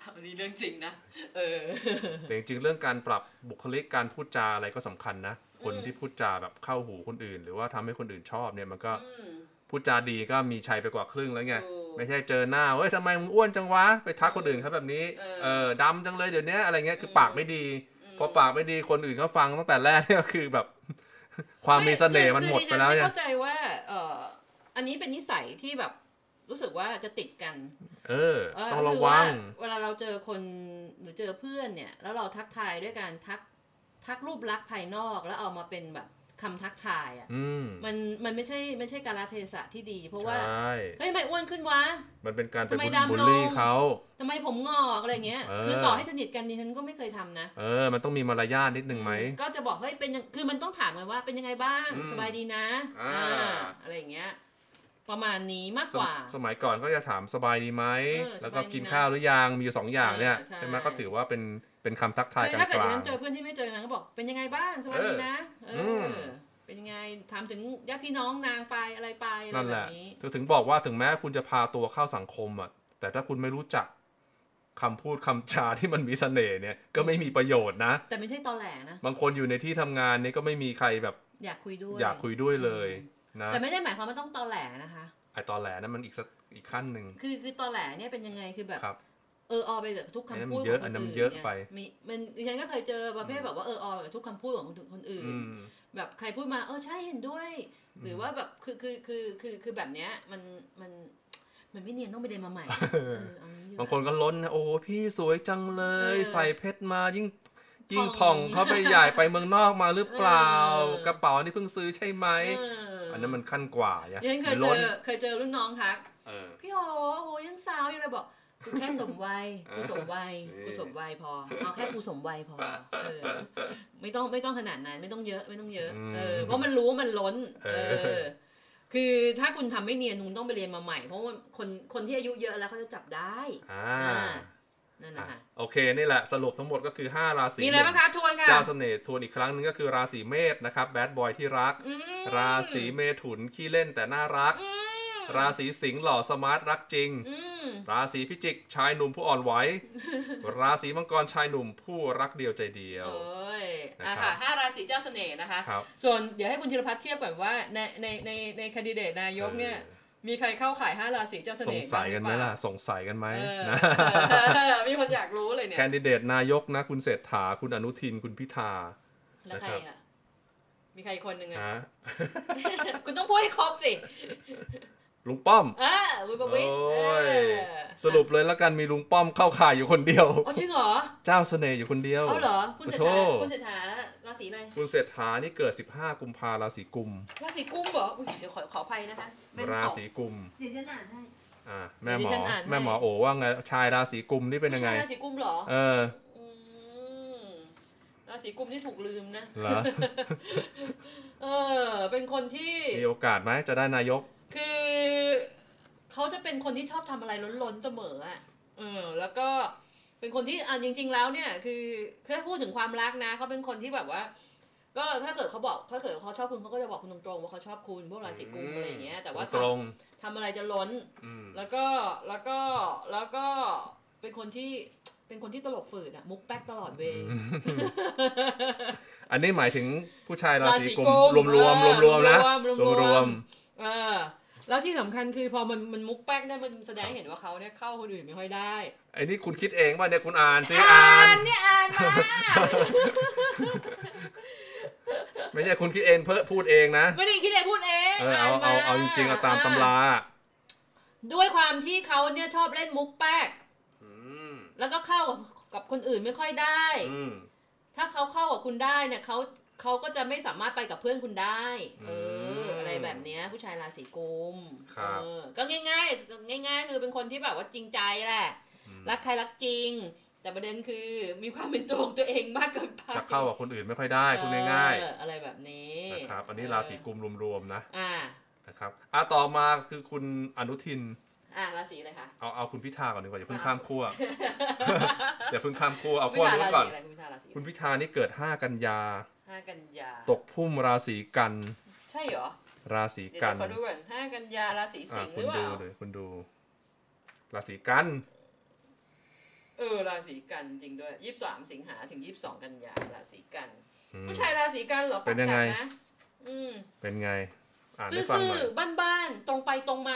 อันนี้เรื่องจริงนะแต่จริงๆเรื่องการปรับบุคลิกการพูดจาอะไรก็สำคัญนะคนที่พูดจาแบบเข้าหูคนอื่นหรือว่าทำให้คนอื่นชอบเนี่ยมันก็พูดจาดีก็มีชัยไปกว่าครึ่งแล้วไงไม่ใช่เจอหน้าเฮ้ยทำไมมึงอ้วนจังวะไปทักคนอื่นเขาแบบนี้ดำจังเลยเดี๋ยวนี้อะไรเงี้ยคือปากไม่ดีพอปากไม่ดีคนอื่นเขาฟังตั้งแต่แรกเนี่ยคือแบบความมีเสน่ห์มันหมดไปแล้วเนี่ยเข้าใจว่าอันนี้เป็นนิสัยที่แบบรู้สึกว่าจะติดกันต้องระวังเวลาเราเจอคนหรือเจอเพื่อนเนี่ยแล้วเราทักทายด้วยการทักรูปลักษณ์ภายนอกแล้วเอามาเป็นแบบคำทักทายอ่ะมันไม่ใช่กาลเทศะที่ดีเพราะว่าเฮ้ยทำไมอ้วนขึ้นวะมันเป็นการไปบูลลี่เขาทำไมผมงอกอะไรเงี้ยคือต่อให้สนิทกันดิฉันก็ไม่เคยทำนะมันต้องมีมารยาทนิดนึงไหมก็จะบอกเฮ้ยเป็นคือมันต้องถามกันว่าเป็นยังไงบ้างสบายดีนะอะไรเงี้ยประมาณนี้มากกว่าสมัยก่อนก็จะถามสบายดีไหมแล้วก็กินข้าวหรือยังมีอยู่2 อย่างเนี่ยใช่ไหมก็ถือว่าเป็นคำทักทายกันกลางถ้าเกิดดิฉันเจอเพื่อนที่ไม่เจอนางก็บอกเป็นยังไงบ้างสบายดีนะเป็นยังไงถามถึงญาติพี่น้องนางไปอะไรไปอะไรแบบนี้ถึงบอกว่าถึงแม้คุณจะพาตัวเข้าสังคมอ่ะแต่ถ้าคุณไม่รู้จักคำพูดคำจาที่มันมีเสน่ห์เนี่ยก็ไม่มีประโยชน์นะแต่ไม่ใช่ตอแหลนะบางคนอยู่ในที่ทำงานนี่ก็ไม่มีใครแบบอยากคุยด้วยเลยนะแต่ไม่ได้หมายความว่าต้องตอแหลนะคะไอตอแหลนั้นมันอีกขั้นนึงคือตอแหลเนี่ยเป็นยังไงคือแบบไปกับทุกคำพูดของคนอื่นเยอะไปมันดิฉันก็เคยเจอประเภทแบบว่าไปกับทุกคำพูดของคนอื่นแบบใครพูดมาใช่เห็นด้วยหรือว่าแบบคือแบบเนี้ยมันไม่เนียนต้องไปเรียนมาใหม่บางคนก็ล้นโอ้พี่สวยจังเลยใส่เพชรมายิ่งผ่องเขาไปใหญ่ไปเมืองนอกมาหรือเปล่ากระเป๋านี่เพิ่งซื้อใช่ไหมอันนั้นมันขั้นกว่ายังเคยเจอรุ่นน้องทักพี่โหยังสาวอยู่เลยบอกกูแค่สมวัยกูสมวัยพอเอาแค่กูสมวัยพอไม่ต้องขนาดนั้นไม่ต้องเยอะเพราะมันรู้ว่ามันล้นคือถ้าคุณทำไม่เนียนคุณต้องไปเรียนมาใหม่เพราะว่าคนที่อายุเยอะแล้วเขาจะจับได้นั่นนะคะโอเคนี่แหละสรุปทั้งหมดก็คือ5ราศีมีอะไรบ้างคะทวนค่ะเจ้าเสน่ห์ทวนอีกครั้งนึงก็คือราศีเมษนะครับแบดบอยที่รักราศีเมถุนขี้เล่นแต่น่ารักราศีสิงห์หล่อสมาร์ทรักจริงราศีพิจิกชายหนุ่มผู้อ่อนไหวราศีมังกรชายหนุ่มผู้รักเดียวใจเดียวค่ะ5ราศีเจ้าเสน่ห์นะคะส่วนเดี๋ยวให้คุณธีรพัฒน์เทียบก่อนว่าในแคนดิเดตนายกเนี่ยมีใครเข้าข่าย5ราศีเจ้าเสน่ห์สงสัยกันไหมล่ะสงสัยกันไหมนะมีคนอยากรู้เลยเนี่ยแคนดิเดตนายกนะคุณเศรษฐาคุณอนุทินคุณพิธาแล้วใครอ่ะมีใครคนหนึ่งอ่ะคุณต้องพูดให้ครบสิลุงป้อมลุงประวิตรสรุปเลยแล้วกันมีลุงป้อมเข้าข่ายอยู่คนเดียวจริงเหรอเจ้าเสน่ห์อยู่คนเดียวเหรอคุณเศรษฐาราศีอะไรคุณเศรษฐานี่เกิด15กุมภาพันธ์ราศีกุมเหรอเดี๋ยวขออภัยนะคะราศีกุมเดี๋ยวฉันอ่านให้แม่หมอโอว่าไงชายราศีกุมนี่เป็นยังไงราศีกุมเหรอราศีกุมที่ถูกลืมนะเหรอเป็นคนที่มีโอกาสไหมจะได้นายกคือเขาจะเป็นคนที่ชอบทำอะไรล้นๆเสมอแล้วก็เป็นคนที่จริงๆแล้วเนี่ยคือถ้าพูดถึงความรักนะเขาเป็นคนที่แบบว่าก็ถ้าเกิดเขาชอบคุณเขาก็จะบอกคุณตรงๆว่าเขาชอบคุณพวกราศีกุมอะไรอย่างเงี้ยแต่ว่าทำอะไรจะล้นแล้วก็เป็นคนที่ตลกฝืดมุกแป๊กตลอดเวย์อันนี้หมายถึงผู้ชายราศีกุมรวมนะรวมแล้วที่สำคัญคือพอมันมุกแป๊กเนี่ยมันแสดงให้เห็นว่าเขาเนี่ยเข้าคนอื่นไม่ค่อยได้ไอ้นี่คุณคิดเองป่ะเนี่ยคุณอ่านสิอ่านมาไม่ใช่คุณคิดเองเพ้อพูดเองนะไม่ได้คิดเองพูดเองเอาจริงๆเอาตามตำราด้วยความที่เขาเนี่ยชอบเล่นมุกแป๊กแล้วก็เข้ากับคนอื่นไม่ค่อยได้ถ้าเขาเข้ากับคุณได้เนี่ยเขาก็จะไม่สามารถไปกับเพื่อนคุณได้อะไรแบบนี้ผู้ชายราศีกุมก็ง่ายคือเป็นคนที่แบบว่าจริงใจแหละรักใครรักจริงแต่ประเด็นคือมีความเป็นตัวของตัวเองมากเกินไปจะเข้ากับคนอื่นไม่ค่อยได้พูดง่ายๆอะไรแบบนี้นะครับอันนี้ราศีกุมรวมๆนะนะครับต่อมาคือคุณอนุทินราศีอะไรคะเอาคุณพิธาก่อนดีกว่าอย่าเพิ่งข้ามขั้วอย่าเพิ่งข้ามขั้วเอาขั้วนู้นก่อนคุณพิธานี่เกิด5 กันยาตกพุ่มราศีกันใช่เหรอราศีกันขอดูก่อน5 กันยาราศีสิงห์หรือเปล่าคุณดูราศีกันราศีกันจริงด้วย23สิงหาถึง22กันยาราศีกันผู้ชายราศีกันเหรอเป็นยังไงนะเป็นไงอ่านให้ฟังซื่หน่อยบ้านๆตรงไปตรงมา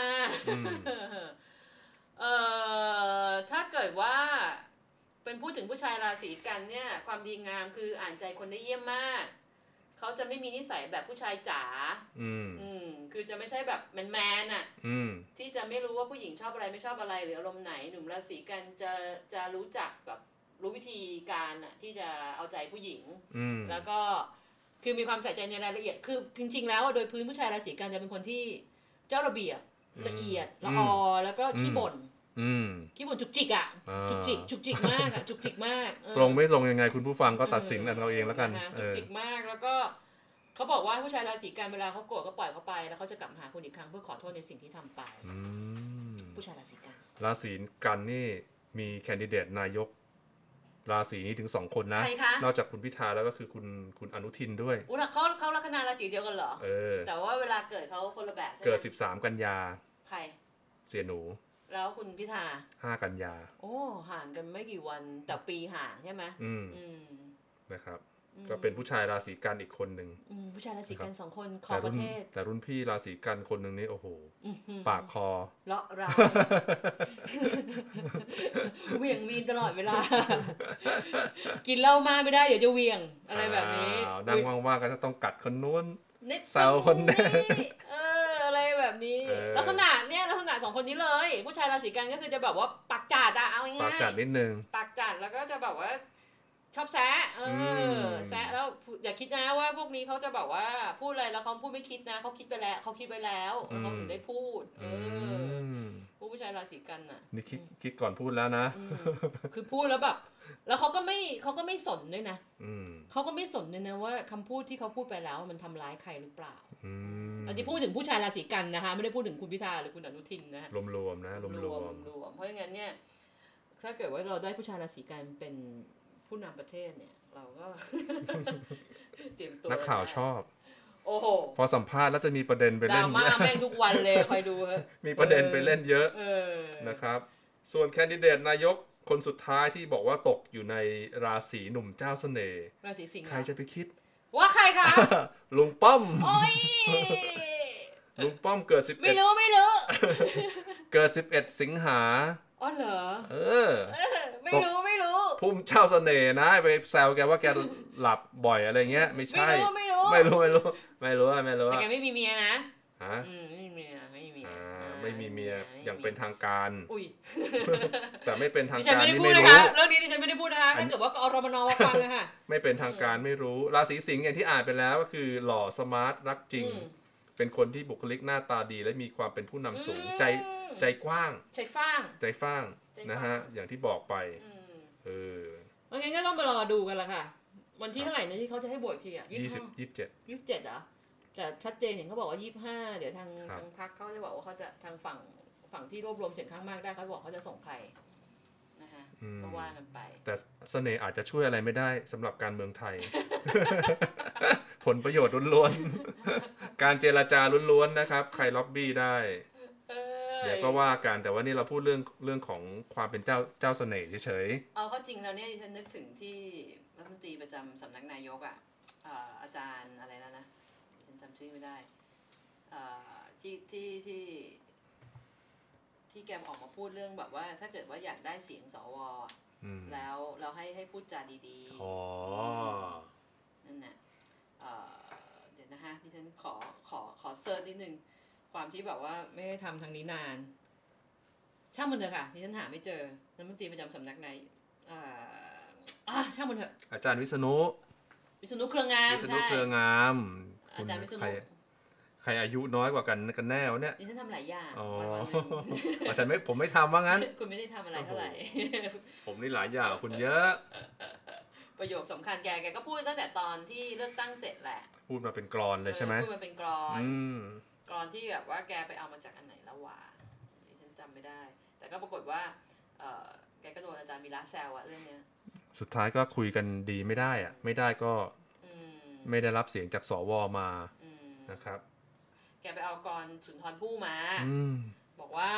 ถ้าเกิดว่าเป็นพูดถึงผู้ชายราศีกันเนี่ยความดีงามคืออ่านใจคนได้เยี่ยมมากเขาจะไม่มีนิสัยแบบผู้ชายจ๋าคือจะไม่ใช่แบบแมนอ่ะที่จะไม่รู้ว่าผู้หญิงชอบอะไรไม่ชอบอะไรหรืออารมณ์ไหนหนุ่มราศีกันจะรู้จักแบบรู้วิธีการอ่ะที่จะเอาใจผู้หญิงแล้วก็คือมีความใส่ใจในรายละเอียดคือจริงๆแล้วโดยพื้นผู้ชายราศีกันจะเป็นคนที่เจ้าระเบียบละเอียดละออแล้วก็ขี้บ่นจุกจิกอ่ะจุกจิกมากอ่ะจุกจิกมากตรงไม่ตรงยังไงคุณผู้ฟังก็ตัดสินเอาเองแล้วกันจุกจิกมากแล้วก็เขาบอกว่าผู้ชายราศีกันเวลาเขาโกรธก็ปล่อยเขาไปแล้วเขาจะกลับมาหาคุณอีกครั้งเพื่อขอโทษในสิ่งที่ทำไปผู้ชายราศีกันราศีกันนี่มีแคนดิเดตนายกราศีนี้ถึง2คนนะนอกจากคุณพิธาแล้วก็คือคุณอนุทินด้วยเขาลัคนาราศีเดียวกันเหรอแต่ว่าเวลาเกิดเขาคนละแบบใช่ไหมเกิด13กันยาใครเสียหนูแล้วคุณพิธา 5กันยาโอ้ห่างกันไม่กี่วันแต่ปีห่างใช่ไหมนะครับก็เป็นผู้ชายราศีกันอีกคนหนึ่งผู้ชายราศีกัน2คนขอประเทศแต่รุ่นพี่ราศีกันคนหนึ่งนี่โอ้โหปากคอเลาะราเหวี่ยงวีนตลอดเวลากินเหล้ามาไม่ได้เดี๋ยวจะเหวี่ยงอะไรแบบนี้นั่งว่างๆก็จะต้องกัดคนนู้นแซวคนนี้อะไรแบบนี้ลักษณะ2คนนี้เลยผู้ชายราศีกันก็คือจะแบบว่าปากจัดอะเอาง่ายๆปากจัดนิดนึงปากจัดแล้วก็จะแบบว่าชอบแซะแซะแล้วอย่าคิดนะว่าพวกนี้เขาจะบอกว่าพูดอะไรแล้วเขาพูดไม่คิดนะเขาคิดไปแล้วเขาถึงได้พูดผู้ชายราศีกันน่ะนี่คิดก่อนพูดแล้วนะคือพูดแล้วแบบแล้วเขาก็ไม่สนด้วยนะเขาก็ไม่สนด้วยนะว่าคำพูดที่เขาพูดไปแล้วมันทำร้ายใครหรือเปล่าอันที่พูดถึงผู้ชายราศีกันนะคะไม่ได้พูดถึงคุณพิธาหรือคุณอนุทินนะรวมๆนะรวมเพราะงั้นเนี่ยถ้าเกิดว่าเราได้ผู้ชายราศีกันเป็นผู้นำประเทศเนี่ยเราก็เตรียมตัวนักข่าวชอบโอ้โหพอสัมภาษณ์แล้วจะมีประเด็นไปเล่นดราม่าแม่งทุกวันเลยคอยดูฮะมีประเด็นไปเล่นเยอะนะครับส่วนแคนดิเดตนายกคนสุดท้ายที่บอกว่าตกอยู่ในราศีหนุ่มเจ้าเสน่ห์ราศีสิงห์ใครจะไปคิดว่าใครคะลุงป้อมโอ้ยลุงป้อมเกิด11 ไม่รู้เกิด11สิงหาอ๋อเหรอไม่รู้พุ่มเจ้าเสน่ห์นะไปแซวแกว่าแกหลับบ่อยอะไรเงี้ยไม่ใช่ไม่รู้แต่แกไม่มีเมียนะฮะไม่มีเมียอย่างเป็นทางการอุ้ยแต่ไม่เป็นทางการนี่ไม่รู้เรื่องนี้ดิฉันไม่ได้พูดนะคะถ้าเกิดว่ากอรมนมาฟังนะคะไม่เป็นทางการไม่รู้ราศีสิงห์อย่างที่อ่านไปแล้วก็คือหล่อสมาร์ทรักจริงเป็นคนที่บุคลิกหน้าตาดีและมีความเป็นผู้นำสูงใจกว้างใจฟ้างนะฮะอย่างที่บอกไปวันนี้ก็ต้องไปรอดูกันละค่ะวันที่เท่าไหร่นะที่เขาจะให้บวชทีอ่ะ27เหรอแต่ชัดเจนเห็นเขาบอกว่า25เดี๋ยวทางพรรคเขาจะบอกว่าเขาจะทางฝั่งที่รวบรวมเสียงข้างมากได้เขาบอกเขาจะส่งใครนะคะก็ว่ากันไปแต่เสน่ห์อาจจะช่วยอะไรไม่ได้สำหรับการเมืองไทย ผลประโยชน์ล้วนๆการเจรจาล้วนๆนะครับใครล็อบบี้ได้เดี๋ยวก็ว่ากันแต่ว่านี่เราพูดเรื่องของความเป็นเจ้าเสน่ห์เฉยๆเอาเข้าจริงแล้วเนี่ยฉันนึกถึงที่รัฐมนตรีประจำสำนักนายกอาจารย์อะไรนะฉันจำชื่อไม่ได้ที่แกออกมาพูดเรื่องแบบว่าถ้าเกิดว่าอยากได้เสียงสวแล้วเราให้พูดจาดีๆนั่นแหละเดี๋ยวนะฮะที่ฉันขอเซิร์ชนิดนึงความที่แบบว่าไม่ได้ทำทางนี้นานช่างมันเถอะค่ะที่ฉันหาไม่เจอรัฐมนตรีประจำสำนักนายช่างมันเถอะอาจารย์วิษณุเครืองามอาจารย์วิษณุใครอายุน้อยกว่ากันแน่วะเนี่ยดิฉันทำหลายอย่างผมไม่ทำว่างั้นคุณไม่ได้ทำอะไรเท่าไหร่ผมนี่หลายอย่างคุณเยอะประโยคสำคัญแกก็พูดตั้งแต่ตอนที่เลือกตั้งเสร็จแหละพูดมาเป็นกลอนเลยใช่ไหมพูดมาเป็นกลอนที่แบบว่าแกไปเอามาจากอันไหนแล้ววะฉันจำไม่ได้แต่ก็ปรากฏว่าแกก็โดนอาจารย์มีละแซวเรื่องเนี้ยสุดท้ายก็คุยกันดีไม่ได้อะไม่ได้ก็ไม่ได้รับเสียงจากสวมานะครับแกไปเอากรสุนทรภู่มาบอกว่า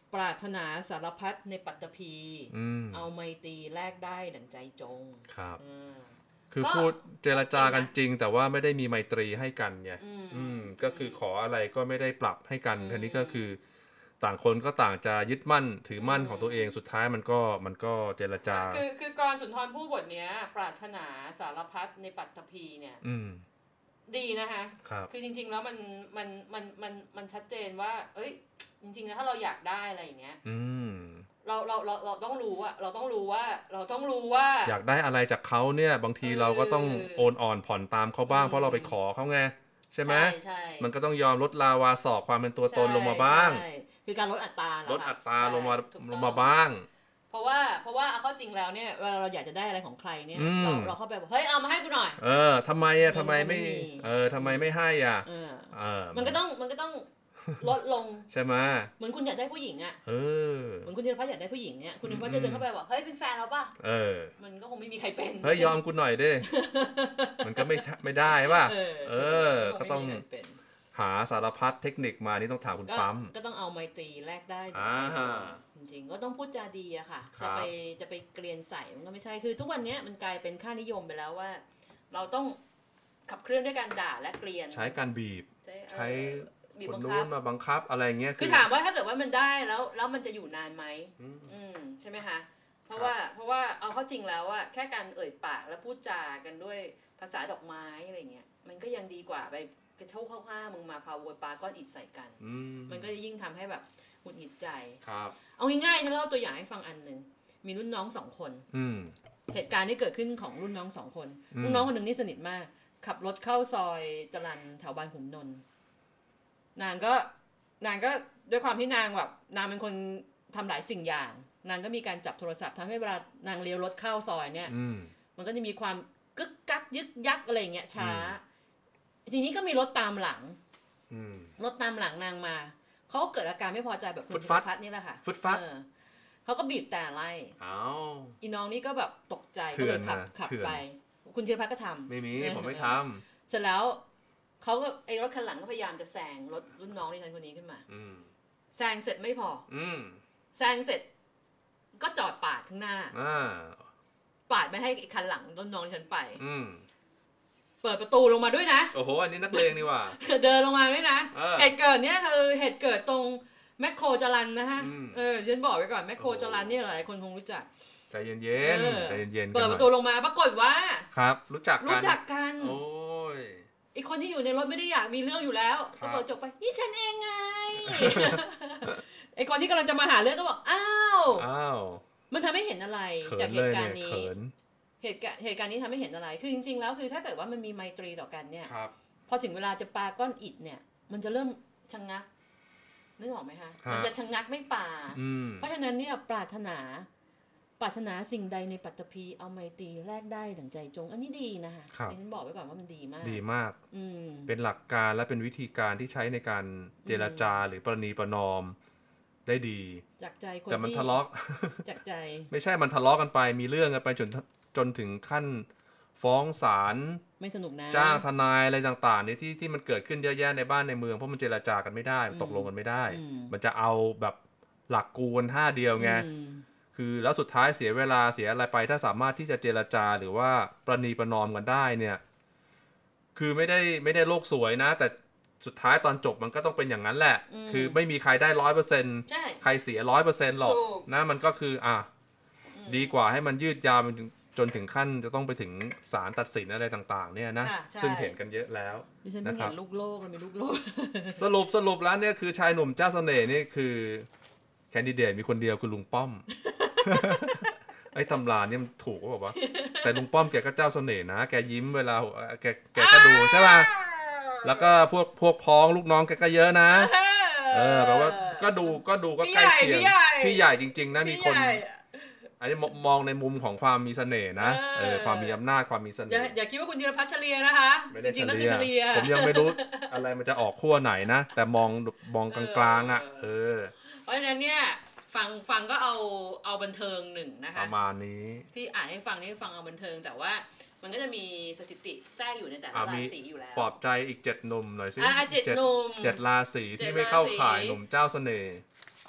ปรารถนาสารพัดในปัตตภีเอาไมตรีแลกได้ดั่งใจจงครับคือพูดเจรจากันจริงแต่ว่าไม่ได้มีไมตรีให้กันไงก็คือขออะไรก็ไม่ได้ปรับให้กันทีนี้ก็คือต่างคนก็ต่างจะยึดมั่นถือมั่นของตัวเองสุดท้ายมันก็เจรจาคือกรสุนทรพูดบทเนี้ยปรารถนาสารพัดในปัตตภีเนี่ยดีนะคะคือจริงๆแล้วมันชัดเจนว่าเอ้ยจริงๆแล้วถ้าเราอยากได้อะไรอย่างเงี้ยเราต้องรู้ว่าเราต้องรู้ว่าอยากได้อะไรจากเขาเนี่ยบางทีเราก็ต้องโอนอ่อนผ่อนตามเขาบ้างเพราะเราไปขอเขาไงใช่ไหมมันก็ต้องยอมลดลาวาศอกความเป็นตัวตนลงมาบ้างคือการลดอัตราลงมาบ้างเพราะว่าเอาเข้าจริงแล้วเนี่ยเวลาเราอยากจะได้อะไรของใครเนี่ยเราเข้าไปบอกเฮ้ยเอามาให้กูหน่อยทำไมไม่ทำไมไม่ให้มันก็ต้องลดลงใช่ไหมเหมือนคุณอยากได้ผู้หญิงอ่ะเหมือนคุณธีรพัฒน์อยากได้ผู้หญิงเนี่ยคุณธีรพัฒน์จะเดินเข้าไปบอกเฮ้ยเป็นแฟนเราป่ะมันก็คงไม่มีใครเป็นเฮ้ยยอมกูหน่อยดิมันก็ไม่ได้ป่ะก็ต้องหาสารพัดเทคนิคมานี่ต้องถามคุณปั๊มก็ต้องเอาไมตรีแลกได้จริงๆก็ต้องพูดจาดีอะค่ะจะไปเกรียนใส่มันก็ไม่ใช่คือทุกวันนี้มันกลายเป็นค่านิยมไปแล้วว่าเราต้องขับเคลื่อนด้วยการด่าและเกรียนใช้การบีบใช้คนนู้นมาบังคับอะไรเงี้ยคือถามว่าถ้าเกิดว่ามันได้แล้วมันจะอยู่นานไหมใช่ไหมคะเพราะว่าเอาเข้าจริงแล้วอะแค่การเอ่ยปากแล้วพูดจากันด้วยภาษาดอกไม้อะไรเงี้ยมันก็ยังดีกว่าไปกระเช่าข้าวห้ามึงมาพาวนปาก้อนอิฐใส่กันมันก็จะยิ่งทำให้แบบหงุดหงิดใจเอาง่ายๆถ้าเล่าตัวอย่างให้ฟังอันหนึ่งมีรุ่นน้อง2 คนเหตุการณ์ที่เกิดขึ้นของรุ่นน้อง2 คนรุ่นน้องคนหนึ่งนี่สนิทมากขับรถเข้าซอยจรัญแถวบางขุนนนท์นางก็ด้วยความที่นางแบบนางเป็นคนทำหลายสิ่งอย่างนางก็มีการจับโทรศัพท์ทำให้เวลานางเลี้ยวรถเข้าซอยเนี่ยมันก็จะมีความกึกกักยึกยักอะไรอย่างเงี้ยช้าทีนี้ก็มีรถตามหลังนางมาเขาเกิดอาการไม่พอใจแบบคุณธีรพัฒน์นี่แหละค่ะฟุดฟัดเขาก็บีบแต่ไล่อีน้องนี่ก็แบบตกใจก็เลยขับไปคุณธีรพัฒน์ก็ทำไม่มีผมไม่ทำเสร็จแล้วเขาก็ไอ้รถคันหลังก็พยายามจะแซงรถรุ่นน้องที่ฉันคนนี้ขึ้นมาแซงเสร็จไม่พอแซงเสร็จก็จอดปาดข้างหน้าปาดไม่ให้ไอ้คันหลังรุ่นน้องที่ฉันไปเปิดประตูลงมาด้วยนะโอ้โหอันนี้นักเลงนี่ว่าเดินลงมาด้วยนะเหตุเกิดเนี่ยคือเหตุเกิดตรงแมคโครจรัญนะฮะฉันบอกไว้ก่อนแมคโครจรัญนี่หลายคนคงรู้จักใจเย็นๆใจเย็นๆเปิดประตูลงมาปรากฏว่าครับรู้จักกันโอ้ยอีกคนที่อยู่ในรถไม่ได้อยากมีเรื่องอยู่แล้วก็เปิดจบไปนี่ฉันเองไงไอ้คนที่กำลังจะมาหาเรื่องก็บอกอ้าวมันทำให้เห็นอะไรจากเหตุการณ์นี้เหตุการณ์นี้ทำให้เห็นอะไรคือจริงๆแล้วคือถ้าเกิดว่ามันมีไมตรีต่อกันเนี่ยพอถึงเวลาจะปาก้อนอิฐเนี่ยมันจะเริ่มชะงักนึกออกไหมคะมันจะชะงักไม่ปาเพราะฉะนั้นเนี่ยปรารถนาสิ่งใดในปัตตภีเอาไมตรีแลกได้ดั่งใจจงอันนี้ดีนะคะฉันบอกไว้ก่อนว่ามันดีมากเป็นหลักการและเป็นวิธีการที่ใช้ในการเจรจาหรือประนีประนอมได้ดีจากใจคนที่แต่มันทะเลาะจากใจไม่ใช่มันทะเลาะกันไปมีเรื่องกันไปจนถึงขั้นฟ้องศาลไม่สนุกนะจ้างทนายอะไรต่างๆเนี่ยที่มันเกิดขึ้นเยอะแยะในบ้านในเมืองเพราะมันเจรจากันไม่ได้ตกลงกันไม่ได้มันจะเอาแบบหลักกูกันท่าเดียวไงคือแล้วสุดท้ายเสียเวลาเสียอะไรไปถ้าสามารถที่จะเจรจาหรือว่าประนีประนอมกันได้เนี่ยคือไม่ได้โลกสวยนะแต่สุดท้ายตอนจบมันก็ต้องเป็นอย่างนั้นแหละคือไม่มีใครได้ 100% ใครเสีย 100% หรอกนะมันก็คือดีกว่าให้มันยืดยาวจนถึงขั้นจะต้องไปถึงศาลตัดสินอะไรต่างๆเนี่ยนะซึ่งเห็นกันเยอะแล้วดิฉันเพิ่งเห็นลูกโลกมันมีลูกโลกสรุปแล้วเนี่ยคือชายหนุ่มเจ้าเสน่ห์นี่คือแคนดิเดตมีคนเดียวคือลุงป้อมไอ้ตำราเนี่ยมันถูกก็บอกว่าแต่ลุงป้อมแกก็เจ้าเสน่ห์นะแกยิ้มเวลาแกก็ดูใช่ป่ะแล้วก็พวกพ้องลูกน้องแกก็เยอะนะแปลว่าก็ดูก็ใกล้เคียงพี่ใหญ่จริงๆนะมีคนอันนี้มองในมุมของความมีเสน่ห์นะความมีอำนาจความมีเสน่ห์อย่าคิดว่าคุณธีรพัฒน์เฉลียนะคะจริงๆก็คือเฉลียผมยังไม่รู้อะไรมันจะออกขั้วไหนนะแต่มองกลางๆเพราะฉะนั้นเนี่ยฟังก็เอาบันเทิงหนึ่งนะคะประมาณนี้ที่อ่านให้ฟังนี่ฟังเอาบันเทิงแต่ว่ามันก็จะมีสถิติแทรกอยู่ในแต่ละราศีอยู่แล้วปลอบใจอีก7 หนุ่มหน่อยสิ 7 หนุ่ม 7 ราศีที่ไม่เข้าข่ายหนุ่มเจ้าเสน่ห์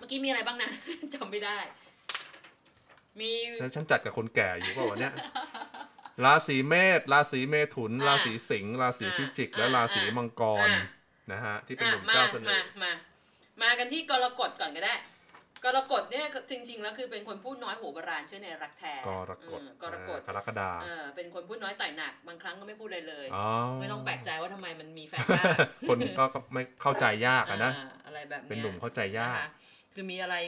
มื่อกี้มีอะไรบ้างนะ จำไม่ได้มีฉันจัดกับคนแก่อยู่ป่ะวันเนี้ยราศีเมษราศีเมถุนราศีสิงห์ราศีพิจิกและราศีมังกรนะฮะที่เป็นหนุ่มเจ้าเสน่ห์มากันที่กรกฎก่อนก็ได้กรกฎเนี่ยจริงๆแล้วคือเป็นคนพูดน้อยหัวโบราณเชื่อในรักแท้กรกฎกรกฎาเป็นคนพูดน้อยต่อยหนักบางครั้งก็ไม่พูดเลยไม่ต้องแปลกใจว่าทำไมมันมีแฟนยากคนก็ไม่เข้าใจยากนะอะไรแบบนี้เป็นหนุ่มเข้าใจยากคือมีอะไร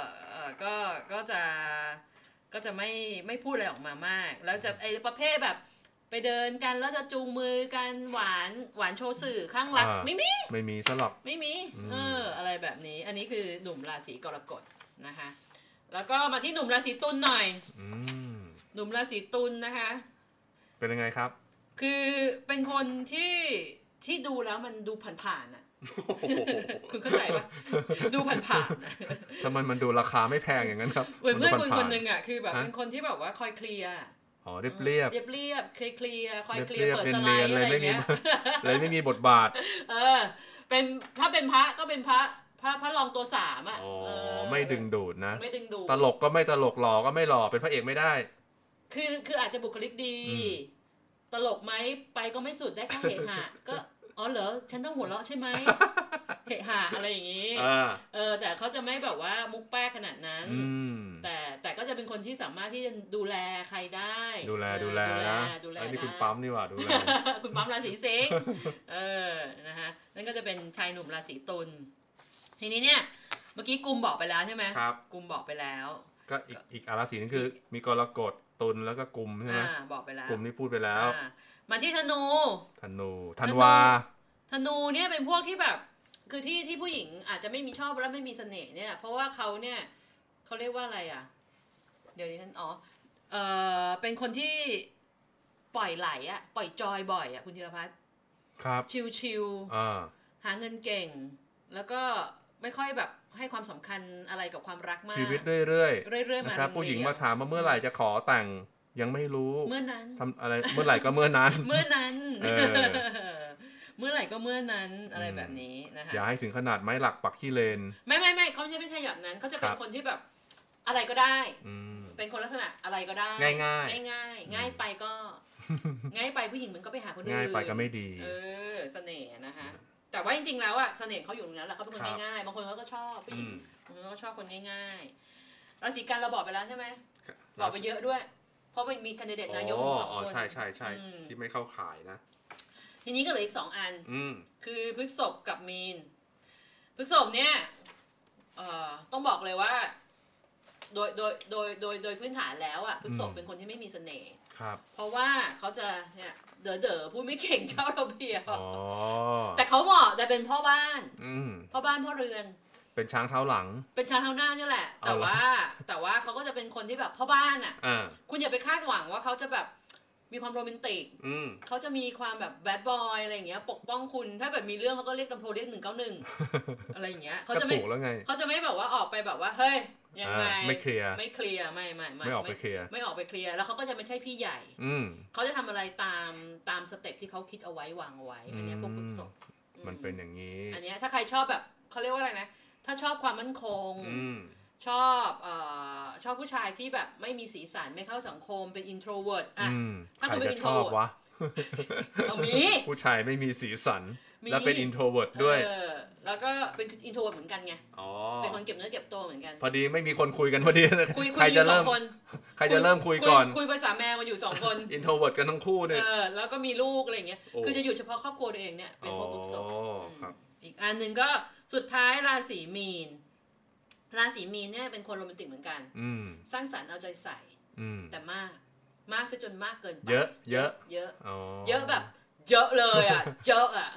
ก็จะไม่พูดอะไรออกมามากแล้วจะไอ้ประเภทแบบไปเดินกันแล้วจะจูงมือกันหวานโชว์สื่อข้างรักไม่มีซะหรอกไม่มีอะไรแบบนี้อันนี้คือหนุ่มราศีกรกฎนะคะแล้วก็มาที่หนุ่มราศีตุลหน่อยหนุ่มราศีตุลนะคะเป็นยังไงครับคือเป็นคนที่ดูแล้วมันดูผ่านๆอ่ะคุณเข้าใจปะดูผ่านๆทำไมมันดูราคาไม่แพงอย่างนั้นครับเพื่อนคนนึงอ่ะคือแบบเป็นคนที่แบบว่าคอยเคลียร์เรียบเคลียร์คอยเคลียร์เปิดสไลด์อะไรเงี้ยเลยไม่มีบทบาทเป็นถ้าเป็นพระก็เป็นพระรองตัว3อ่ะไม่ดึงดูดนะไม่ดึงดูดตลกก็ไม่ตลกหล่อก็ไม่หล่อเป็นพระเอกไม่ได้คืออาจจะบุคลิกดีตลกไหมไปก็ไม่สุดได้แค่เหหะก็อ๋อเหรอฉันต้องหัวเราะใช่ไหมเหหะอะไรอย่างงี้แต่เขาจะไม่แบบว่ามุกแป๊กขนาดนั้นแต่ก็จะเป็นคนที่สามารถที่จะดูแลใครได้ดูแลนะไอ้นี่คุณปั๊มนี่หว่าดูแลคุณปั๊มราศีสิงห์นะคะนั่นก็จะเป็นชายหนุ่มราศีตุลทีนี้เนี่ยเมื่อกี้กุมบอกไปแล้วใช่ไหมครับกุมบอกไปแล้วก็อีกราศีนึงคือมีกรกฎตุลแล้วก็กุมใช่ไหมบอกไปแล้วกุมนี่พูดไปแล้วมาที่ธนูธันวาธนูเนี่ยเป็นพวกที่แบบคือที่ผู้หญิงอาจจะไม่มีชอบแล้วไม่มีเสน่ห์เนี่ยเพราะว่าเขาเนี่ยเขาเรียกว่าอะไรอ่ะเดี๋ยวนี้ท่านเป็นคนที่ปล่อยไหลอ่ะปล่อยจอยบ่อยอ่ะคุณธีรพัฒน์ครับชิลหาเงินเก่งแล้วก็ไม่ค่อยแบบให้ความสำคัญอะไรกับความรักมากชีวิตเรื่อยๆนะครับผู้หญิงมาถามมาเมื่อไหร่จะขอแต่งยังไม่รู้เมื่อนั้นทำอะไรเมื่อไหร่ก็เมื่อนั้นเมื่อนั้นเมื่อไหร่ก็เมื่อนั้นอะไรแบบนี้นะคะอย่าให้ถึงขนาดไม้หลักปักขี้เลนไม่เขาจะไม่ใช่แบบนั้นเขาจะเป็นคนที่แบบอะไรก็ได้เป็นคนลักษณะอะไรก็ได้ง่ายไปก็ง่ายไปผู้หญิงมันก็ไปหาคนอื่นง่ายไปก็ไม่ดีเสน่ห์นะคะแต่ว่าจริงๆแล้วอะเสน่ห์เขาอยู่ตรงนั้นแหละเขาเป็นคนง่ายๆบางคนเขาก็ชอบผู้หญิงบางคนก็ชอบคนง่ายๆราศีกันเราบอกไปแล้วใช่ไหมบอกไปเยอะด้วยเพราะมันมีแคนดิเดตนายกถึง2 คนใช่ที่ไม่เข้าข่ายนะทีนี้ก็เหลืออีก2 อันคือพฤษภกับมีนพฤษภเนี่ยต้องบอกเลยว่าโดยพื้นฐานแล้วอะพฤษภเป็นคนที่ไม่มีเสน่ห์เพราะว่าเขาจะเนี่ยเด๋อพูดไม่เก่งเจ้าระเบียบแต่เขาเหมาะแต่เป็นพ่อบ้านพ่อเรือนเป็นช้างเท้าหลังเป็นช้างเท้าหน้านี่แหละแต่ว่าเขาก็จะเป็นคนที่แบบพ่อบ้านอ่ะคุณอย่าไปคาดหวังว่าเขาจะแบบมีความโรแมนติกเขาจะมีความแบบแบดบอยอะไรอย่างเงี้ยปกป้องคุณถ้าเกิดมีเรื่องเขาก็เรียกตำรวจเรียก191อะไรอย่างเงี้ยเขาจะไม่แบบว่าออกไปแบบว่าเฮ้ยยังไงไม่เคลียร์ไม่ออกไปเคลียร์แล้วเขาก็จะไม่ใช่พี่ใหญ่เขาจะทำอะไรตามสเต็ปที่เขาคิดเอาไว้วางเอาไว้อันนี้พวกพฤษภมันเป็นอย่างนี้อันนี้ถ้าใครชอบแบบเขาเรียกว่าอะไรนะถ้าชอบความมั่นคงชอบผู้ชายที่แบบไม่มีสีสันไม่เข้าสังคมเป็น introvert อ่ะถ้าคุณเป็น introvert วะมีผู้ชายไม่มีสีสันแล้วเป็น introvert ด้วยแล้วก็เป็น introvert เหมือนกันไงเป็นคนเก็บเนื้อเก็บตัวเหมือนกันพอดีไม่มีคนคุยกันพอดีใครจะเริ่มคุยก่อนคุยภาษาแมวมาอยู่2 คน introvert กันทั้งคู่เนี่ยแล้วก็มีลูกอะไรอย่างเงี้ยคือจะอยู่เฉพาะครอบครัวตัวเองเนี่ยเป็นพวกพฤษภอีกอันนึงก็สุดท้ายราศีมีนเนี่ยเป็นคนโรแมนติกเหมือนกันสร้างสรรค์เอาใจใส่แต่มากซะจนมากเกินไปเยอะเยอะแบบเยอะเลยอ่ะเยอะอ่ะ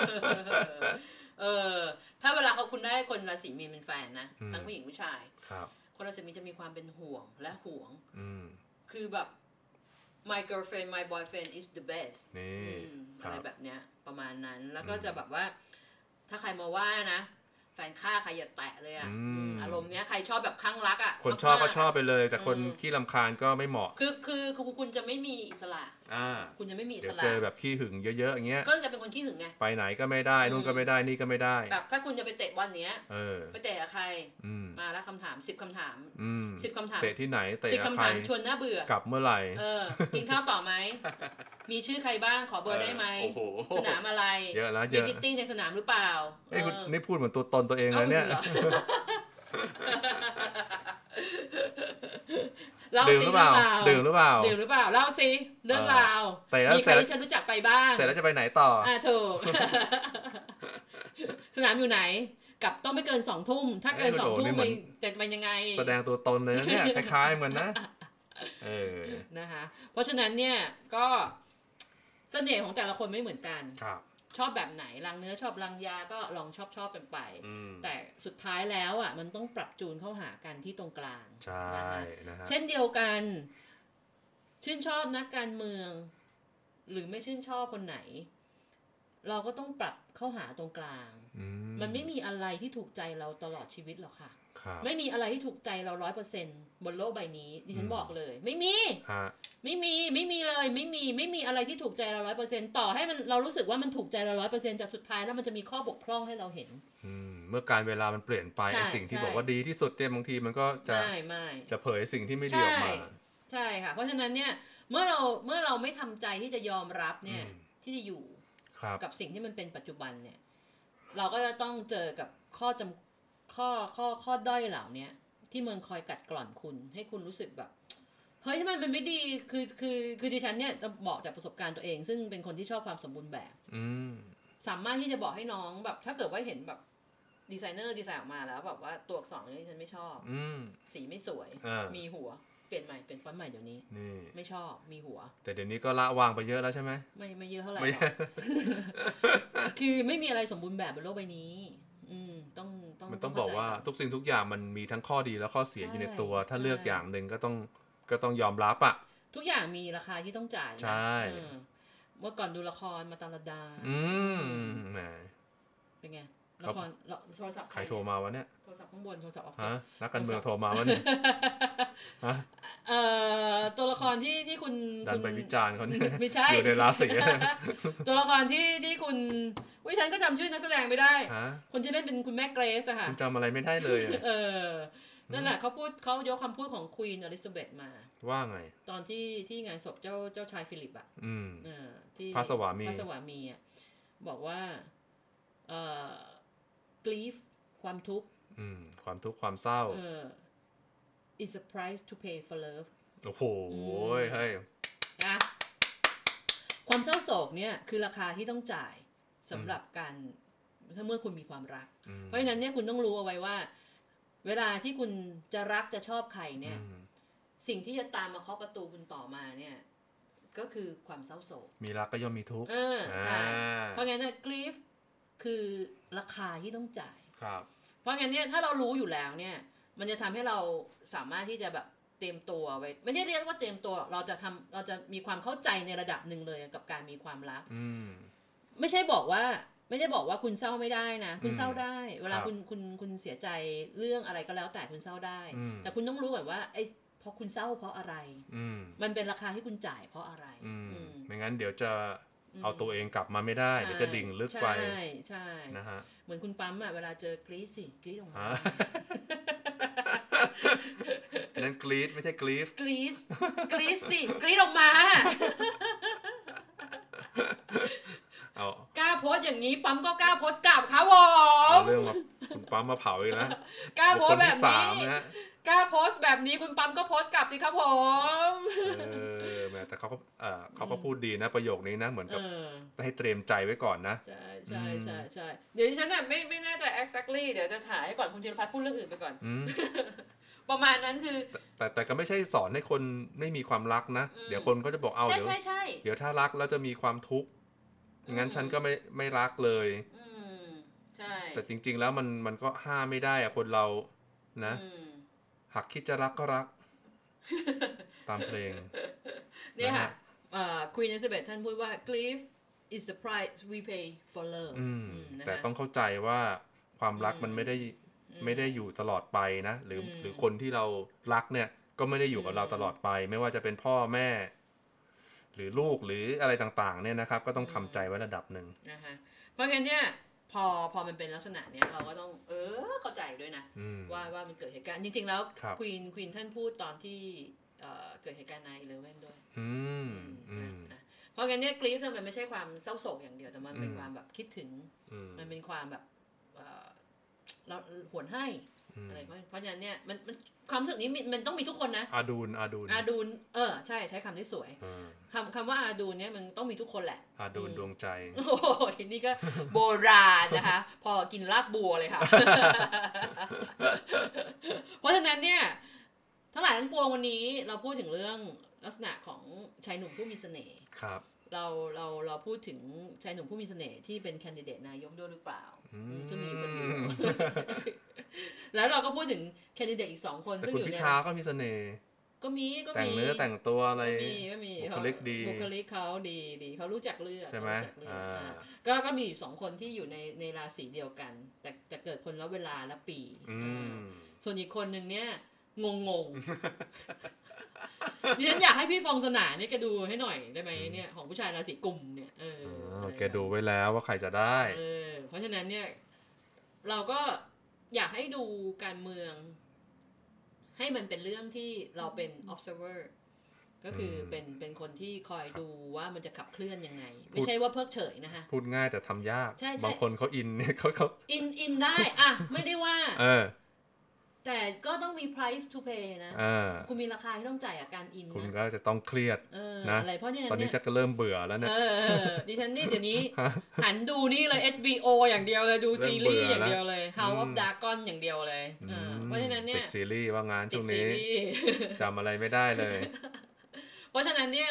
ถ้าเวลาคุณได้คนราศีมีนเป็นแฟนนะทั้งผู้หญิงผู้ชายคนราศีมีนจะมีความเป็นห่วงและหวงคือแบบ my girlfriend my boyfriend is the best อะไรแบบเนี้ยประมาณนั้นแล้วก็จะแบบว่าถ้าใครมาว่านะแฟนฆ่าใครอย่าแตะเลยอ่ะอารมณ์เนี้ยใครชอบแบบข้างรักอ่ะคนชอบก็ชอบไปเลยแต่คนขี้รำคาญก็ไม่เหมาะคือคุณจะไม่มีอิสระคุณจะไม่มีอิสระเจอแบบขี้หึงเยอะๆอย่างเงี้ยก็จะเป็นคนขี้หึงไงไปไหนก็ไม่ได้นู่นก็ไม่ได้นี่ก็ไม่ได้แบบถ้าคุณจะไปเตะบอลเนี้ยไปเตะกับใครมาแล้วคำถาม10คำถาม10คำถามเตะที่ไหนเตะกับใคร10คำถามชวนน่าเบื่อกลับเมื่อไหร่กินข้าวต่อไหมมีชื่อใครบ้างขอเบอร์ได้ไหมสนามอะไรเยอะแล้วมีฟิตติ้งในสนามหรือเปล่านี่พูดเหมือนตัวตนตัวเองเลยเนี่ยดื่มหรือเปล่าดื่มหรือเปล่าเล่าสิเรื่องราวมีใครที่ฉันรู้จักไปบ้างเสร็จแล้วจะไปไหนต่อถูกสนามอยู่ไหนกลับต้องไม่เกิน2 ทุ่มถ้าเกิน2 ทุ่มจะไปยังไงแสดงตัวตนเลยเนี่ยคล้ายๆเหมือนนะนะคะเพราะฉะนั้นเนี่ยก็เสน่ห์ของแต่ละคนไม่เหมือนกันชอบแบบไหนรังเนื้อชอบรังยาก็ลองชอบกันไปแต่สุดท้ายแล้วอ่ะมันต้องปรับจูนเข้าหากันที่ตรงกลางใช่นะฮะเช่นเดียวกันชื่นชอบนักการเมืองหรือไม่ชื่นชอบคนไหนเราก็ต้องปรับเข้าหาตรงกลางมันไม่มีอะไรที่ถูกใจเราตลอดชีวิตหรอกค่ะไม่มีอะไรที่ถูกใจเรา 100% บนโลกใบนี้ดิฉันบอกเลยไม่มีเลยไม่มีอะไรที่ถูกใจเรา 100% ต่อให้มันเรารู้สึกว่ามันถูกใจเรา 100% แต่สุดท้ายแล้วมันจะมีข้อบกพร่องให้เราเห็นเมื่อการเวลามันเปลี่ยนไปไอ้สิ่งที่บอกว่าดีที่สุดเนี่ยบางทีมันก็จะเผยสิ่งที่ไม่ดีออกมาใช่ค่ะเพราะฉะนั้นเนี่ยเมื่อเราไม่ทำใจที่จะยอมรับเนี่ยที่จะอยู่กับสิ่งที่มันเป็นปัจจุบันเนี่ยเราก็จะต้องเจอกับข้อด้อยเหล่านี้ที่มันคอยกัดกร่อนคุณให้คุณรู้สึกแบบเฮ้ยทำไมมันไม่ดีคือดิฉันเนี่ยจะบอกจากประสบการณ์ตัวเองซึ่งเป็นคนที่ชอบความสมบูรณ์แบบสามารถที่จะบอกให้น้องแบบถ้าเกิดว่าเห็นแบบดีไซเนอร์ดีไซน์ออกมาแล้วแบบว่าตัวอักษรนี่ฉันไม่ชอบสีไม่สวยมีหัวเปลี่ยนใหม่เป็นฟอนต์ใหม่เดี๋ยวนี้ไม่ชอบมีหัวแต่เดี๋ยวนี้ก็ละวางไปเยอะแล้วใช่ไหมไม่เยอะเท่าไหร่ คือไม่มีอะไรสมบูรณ์แบบบนโลกใบนี้มันต้องบอกว่าทุกสิ่งทุกอย่างมันมีทั้งข้อดีและข้อเสียอยู่ในตัวถ้าเลือกอย่างหนึ่งก็ต้องยอมรับอ่ะทุกอย่างมีราคาที่ต้องจ่ายใช่เมื่อก่อนดูละครมาตาลดาแหมเป็นไงละครโทรศัพท์ใครโทรมาวะเนี่ยโทรศัพท์ข้างบนโทรศัพท์ออฟฟิศนักการเมืองโทรมาวะเนี่ยตัวละครที่คุณดันไปวิจารณ์เขาเนี่ยไม่ใช่อยู่ในราศีตัวละครที่คุณวิฉันก็จำชื่อนักแสดงไม่ได้คนที่เล่นเป็นคุณแม่เกรซอะค่ะคุณจำอะไรไม่ได้เลยนั่นแหละเขายกคำพูดของควีนอลิซาเบธมาว่าไงตอนที่งานศพเจ้าชายฟิลิปอะที่พระสวามีอะบอกว่าgrief ความทุกข์ความเศร้า is a price to pay for love โอ้โหเฮ้ยความเศร้าโศกเนี่ยคือราคาที่ต้องจ่ายสำหรับการถ้าเมื่อคุณมีความรักเพราะฉะนั้นเนี่ยคุณต้องรู้เอาไว้ว่าเวลาที่คุณจะรักจะชอบใครเนี่ยสิ่งที่จะตามมาเคาะประตูคุณต่อมาเนี่ยก็คือความเศร้าโศกมีรักก็ย่อมมีทุกข์ใช่เพราะงั้นเนี่ย grief คือราคาที่ต้องจ่ายเพราะงั้นเนี่ยถ้าเรารู้อยู่แล้วเนี่ยมันจะทำให้เราสามารถที่จะแบบเตรียมตัวไว้ไม่ใช่เรียกว่าเตรียมตัวเราจะมีความเข้าใจในระดับหนึ่งเลยกับการมีความรักไม่ใช่บอกว่าคุณเศร้าไม่ได้นะคุณเศร้าได้เวลาคุณเสียใจเรื่องอะไรก็แล้วแต่คุณเศร้าได้แต่คุณต้องรู้ก่อนว่าไอ้เพราะคุณเศร้าเพราะอะไรมันเป็นราคาที่คุณจ่ายเพราะอะไรไม่งั้นเดี๋ยวจะเอาตัวเองกลับมาไม่ได้เดี๋ยวจะดิ่งลึกไปใช่นะฮะเหมือนคุณปั๊มอะเวลาเจอกรี๊ดสิกรี๊ดออกมานั่นกรี๊ดไม่ใช่กรี๊ดกรี๊ดสิกรี๊ดออกมากล้าโพสอย่างนี้ปั๊มก็กล้าโพสกลับครับผมเรื่องมาคุณปั๊มมาเผาอีกนะกล้าโพสแบบนี้กล้าโพสแบบนี้คุณปั๊มก็โพสกลับสิครับผมแต่เขาก็พูดดีนะประโยคนี้นะเหมือนกับให้เตรียมใจไว้ก่อนนะใช่เดี๋ยวฉันน่ะไม่แน่ใจ exactly เดี๋ยวจะถ่ายให้ก่อนคุณธีรพัฒน์พูดเรื่องอื่นไปก่อนประมาณนั้นคือแต่ก็ไม่ใช่สอนให้คนไม่มีความรักนะเดี๋ยวคนก็จะบอกเอาเดี๋ยวถ้ารักแล้วจะมีความทุกข์งั้นฉันก็ไม่รักเลยใช่แต่จริงๆแล้วมันก็ห้ามไม่ได้อะคนเรานะหากคิดจะรักก็รักตามเพลงเนี่ยค่ะQueen Elizabeth ท่านพูดว่า grief is the price we pay for love แต่ต้องเข้าใจว่าความรักมันไม่ได้อยู่ตลอดไปนะหรือคนที่เรารักเนี่ยก็ไม่ได้อยู่กับเราตลอดไปไม่ว่าจะเป็นพ่อแม่หรือลูกหรืออะไรต่างๆเนี่ยนะครับก็ต้องทำใจไว้ระดับหนึ่งนะคะเพราะงั้นเนี่ยพอมันเป็นลักษณะเนี้ยเราก็ต้องเข้าใจด้วยนะว่ามันเกิดเหตุการณ์จริงๆแล้วควีนท่านพูดตอนที่เกิดเหตุการณ์ใน11ด้วยเพราะงั้นเนี่ยกรีฟมันไม่ใช่ความเศร้าโศกอย่างเดียวแต่มันเป็นความแบบคิดถึงมันเป็นความแบบเราหวนให้อะไรเพราะฉะนั้นเนี่ยมันความรู้สึกนี้มันต้องมีทุกคนนะอาดูนใช้คำได้สวยคำว่าอาดูนเนี่ยมันต้องมีทุกคนแหละอาดูนดวงใจโอ้ยนี่ก็โบราณนะคะพอกินรากบัวเลยค่ะ เพราะฉะนั้นเนี่ยทั้งหลายทั้งปวงวันนี้เราพูดถึงเรื่องลักษณะของชายหนุ่มผู้มีเสน่ห์ครับเราพูดถึงชายหนุ่มผู้มีเสน่ห์ที่เป็นแคนดิเดตนายกด้วยหรือเปล่าซึ่งมีอยู่คนเดียวแล้วเราก็พูดถึงแคนดิเดตอีก2คนซึ่งอยู่ในคุณพิธาก็มีเสน่ห์ก็มีแต่งเนื้อแต่งตัวอะไรก็มีบุคลิกดีบุคลิกเขาดีเขารู้จักเลือกใช่ไหมก็มีอยู่2คนที่อยู่ในราศีเดียวกันแต่จะเกิดคนละเวลาและปีส่วนอีกคนนึงเนี่ยงงดิฉันอยากให้พี่ฟองสนาเนี่ยแกดูให้หน่อยได้ไหมเนี่ยของผู้ชายราศีกุมเนี่ยแกดูไว้แล้วว่าใครจะได้เพราะฉะนั้นเนี่ยเราก็อยากให้ดูการเมืองให้มันเป็นเรื่องที่เราเป็น observer ก็คือเป็นคนที่คอยดูว่ามันจะขับเคลื่อนยังไงไม่ใช่ว่าเพิกเฉยนะคะพูดง่ายแต่ทำยากบางคนเขาอินเนี่ยเขาอินได้อะไม่ได้ว่าแต่ก็ต้องมี price to pay นะคุณมีราคาที่ต้องจ่ายกับการอินนะคุณก็จะต้องเครียดนะอะไรเพราะเนี่ยตอนนี้จะเริ่มเบื่อแล้วนะดิฉันนี่เดี๋ยวนี้หันดูนี่เลย HBO อย่างเดียวเลยดูซีรีส์อย่างเดียวเลย House of Dragon อย่างเดียวเลยเพราะฉะนั้นเนี่ยติดซีรีส์ว่างานช่วงนี้จำอะไรไม่ได้เลยเพราะฉะนั้นเนี่ย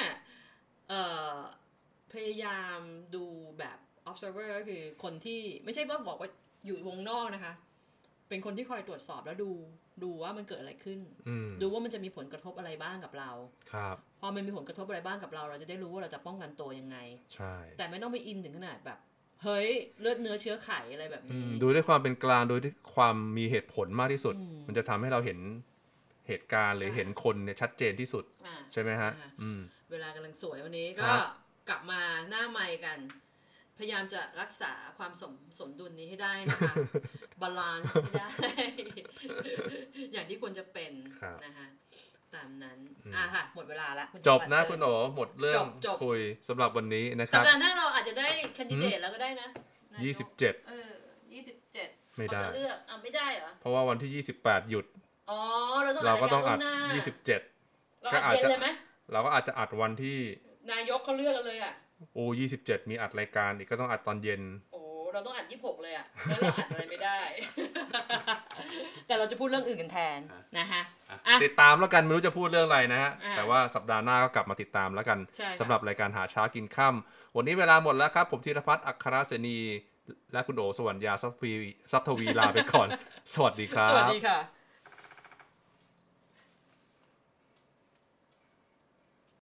พยายามดูแบบ observer ก็คือคนที่ไม่ใช่ว่าบอกว่าอยู่วงนอกนะคะเป็นคนที่คอยตรวจสอบแล้วดูว่ามันเกิดอะไรขึ้นดูว่ามันจะมีผลกระทบอะไรบ้างกับเราครับพอมันมีผลกระทบอะไรบ้างกับเราเราจะได้รู้ว่าเราจะป้องกันตัวยังไงใช่แต่ไม่ต้องไปอินถึงขนาดแบบเฮ้ยเลือดเนื้อเชื้อไขอะไรแบบนี้ดูด้วยความเป็นกลางโดยที่ความมีเหตุผลมากที่สุดมันจะทำให้เราเห็นเหตุการณ์หรือเห็นคนเนี่ยชัดเจนที่สุดใช่ไหมฮะเวลากำลังสวยวันนี้ก็กลับมาหน้าไมค์กันพยายามจะรักษาความสมดุลนี้ให้ได้นะคะบาลานซ์ให้ได้อย่างที่ควรจะเป็นนะคะตามนั้นค่ะหมดเวลาแล้วจบนะคุณโอ๋หมดเรื่องคุยสำหรับวันนี้นะครับสัปดาห์หน้าเราอาจจะได้แคนดิเดตแล้วก็ได้นะ 27ไม่ได้เลือกไม่ได้เหรอเพราะว่าวันที่28หยุดเราก็ต้องอัด27 ก็อาจจะเราก็อาจจะอัดวันที่นายกเขาเลือกกันเลย 27มีอัดรายการอีกก็ต้องอัดตอนเย็นเราต้องอัด26เลยแล้วเราอัดอะไรไม่ได้ แต่เราจะพูดเรื่องอื่นกันแทนนะคะติดตามแล้วกันไม่รู้จะพูดเรื่องอะไรนะฮะแต่ว่าสัปดาห์หน้าก็กลับมาติดตามแล้วกันสำหรับรายการหาเช้ากินค่ำวันนี้เวลาหมดแล้วครับผมธีรพัฒน์อัครเสนีและคุณโอสวรรณยาทรัพทวีลาไปก่อนสวัสดีครับสวัสดีค่ะ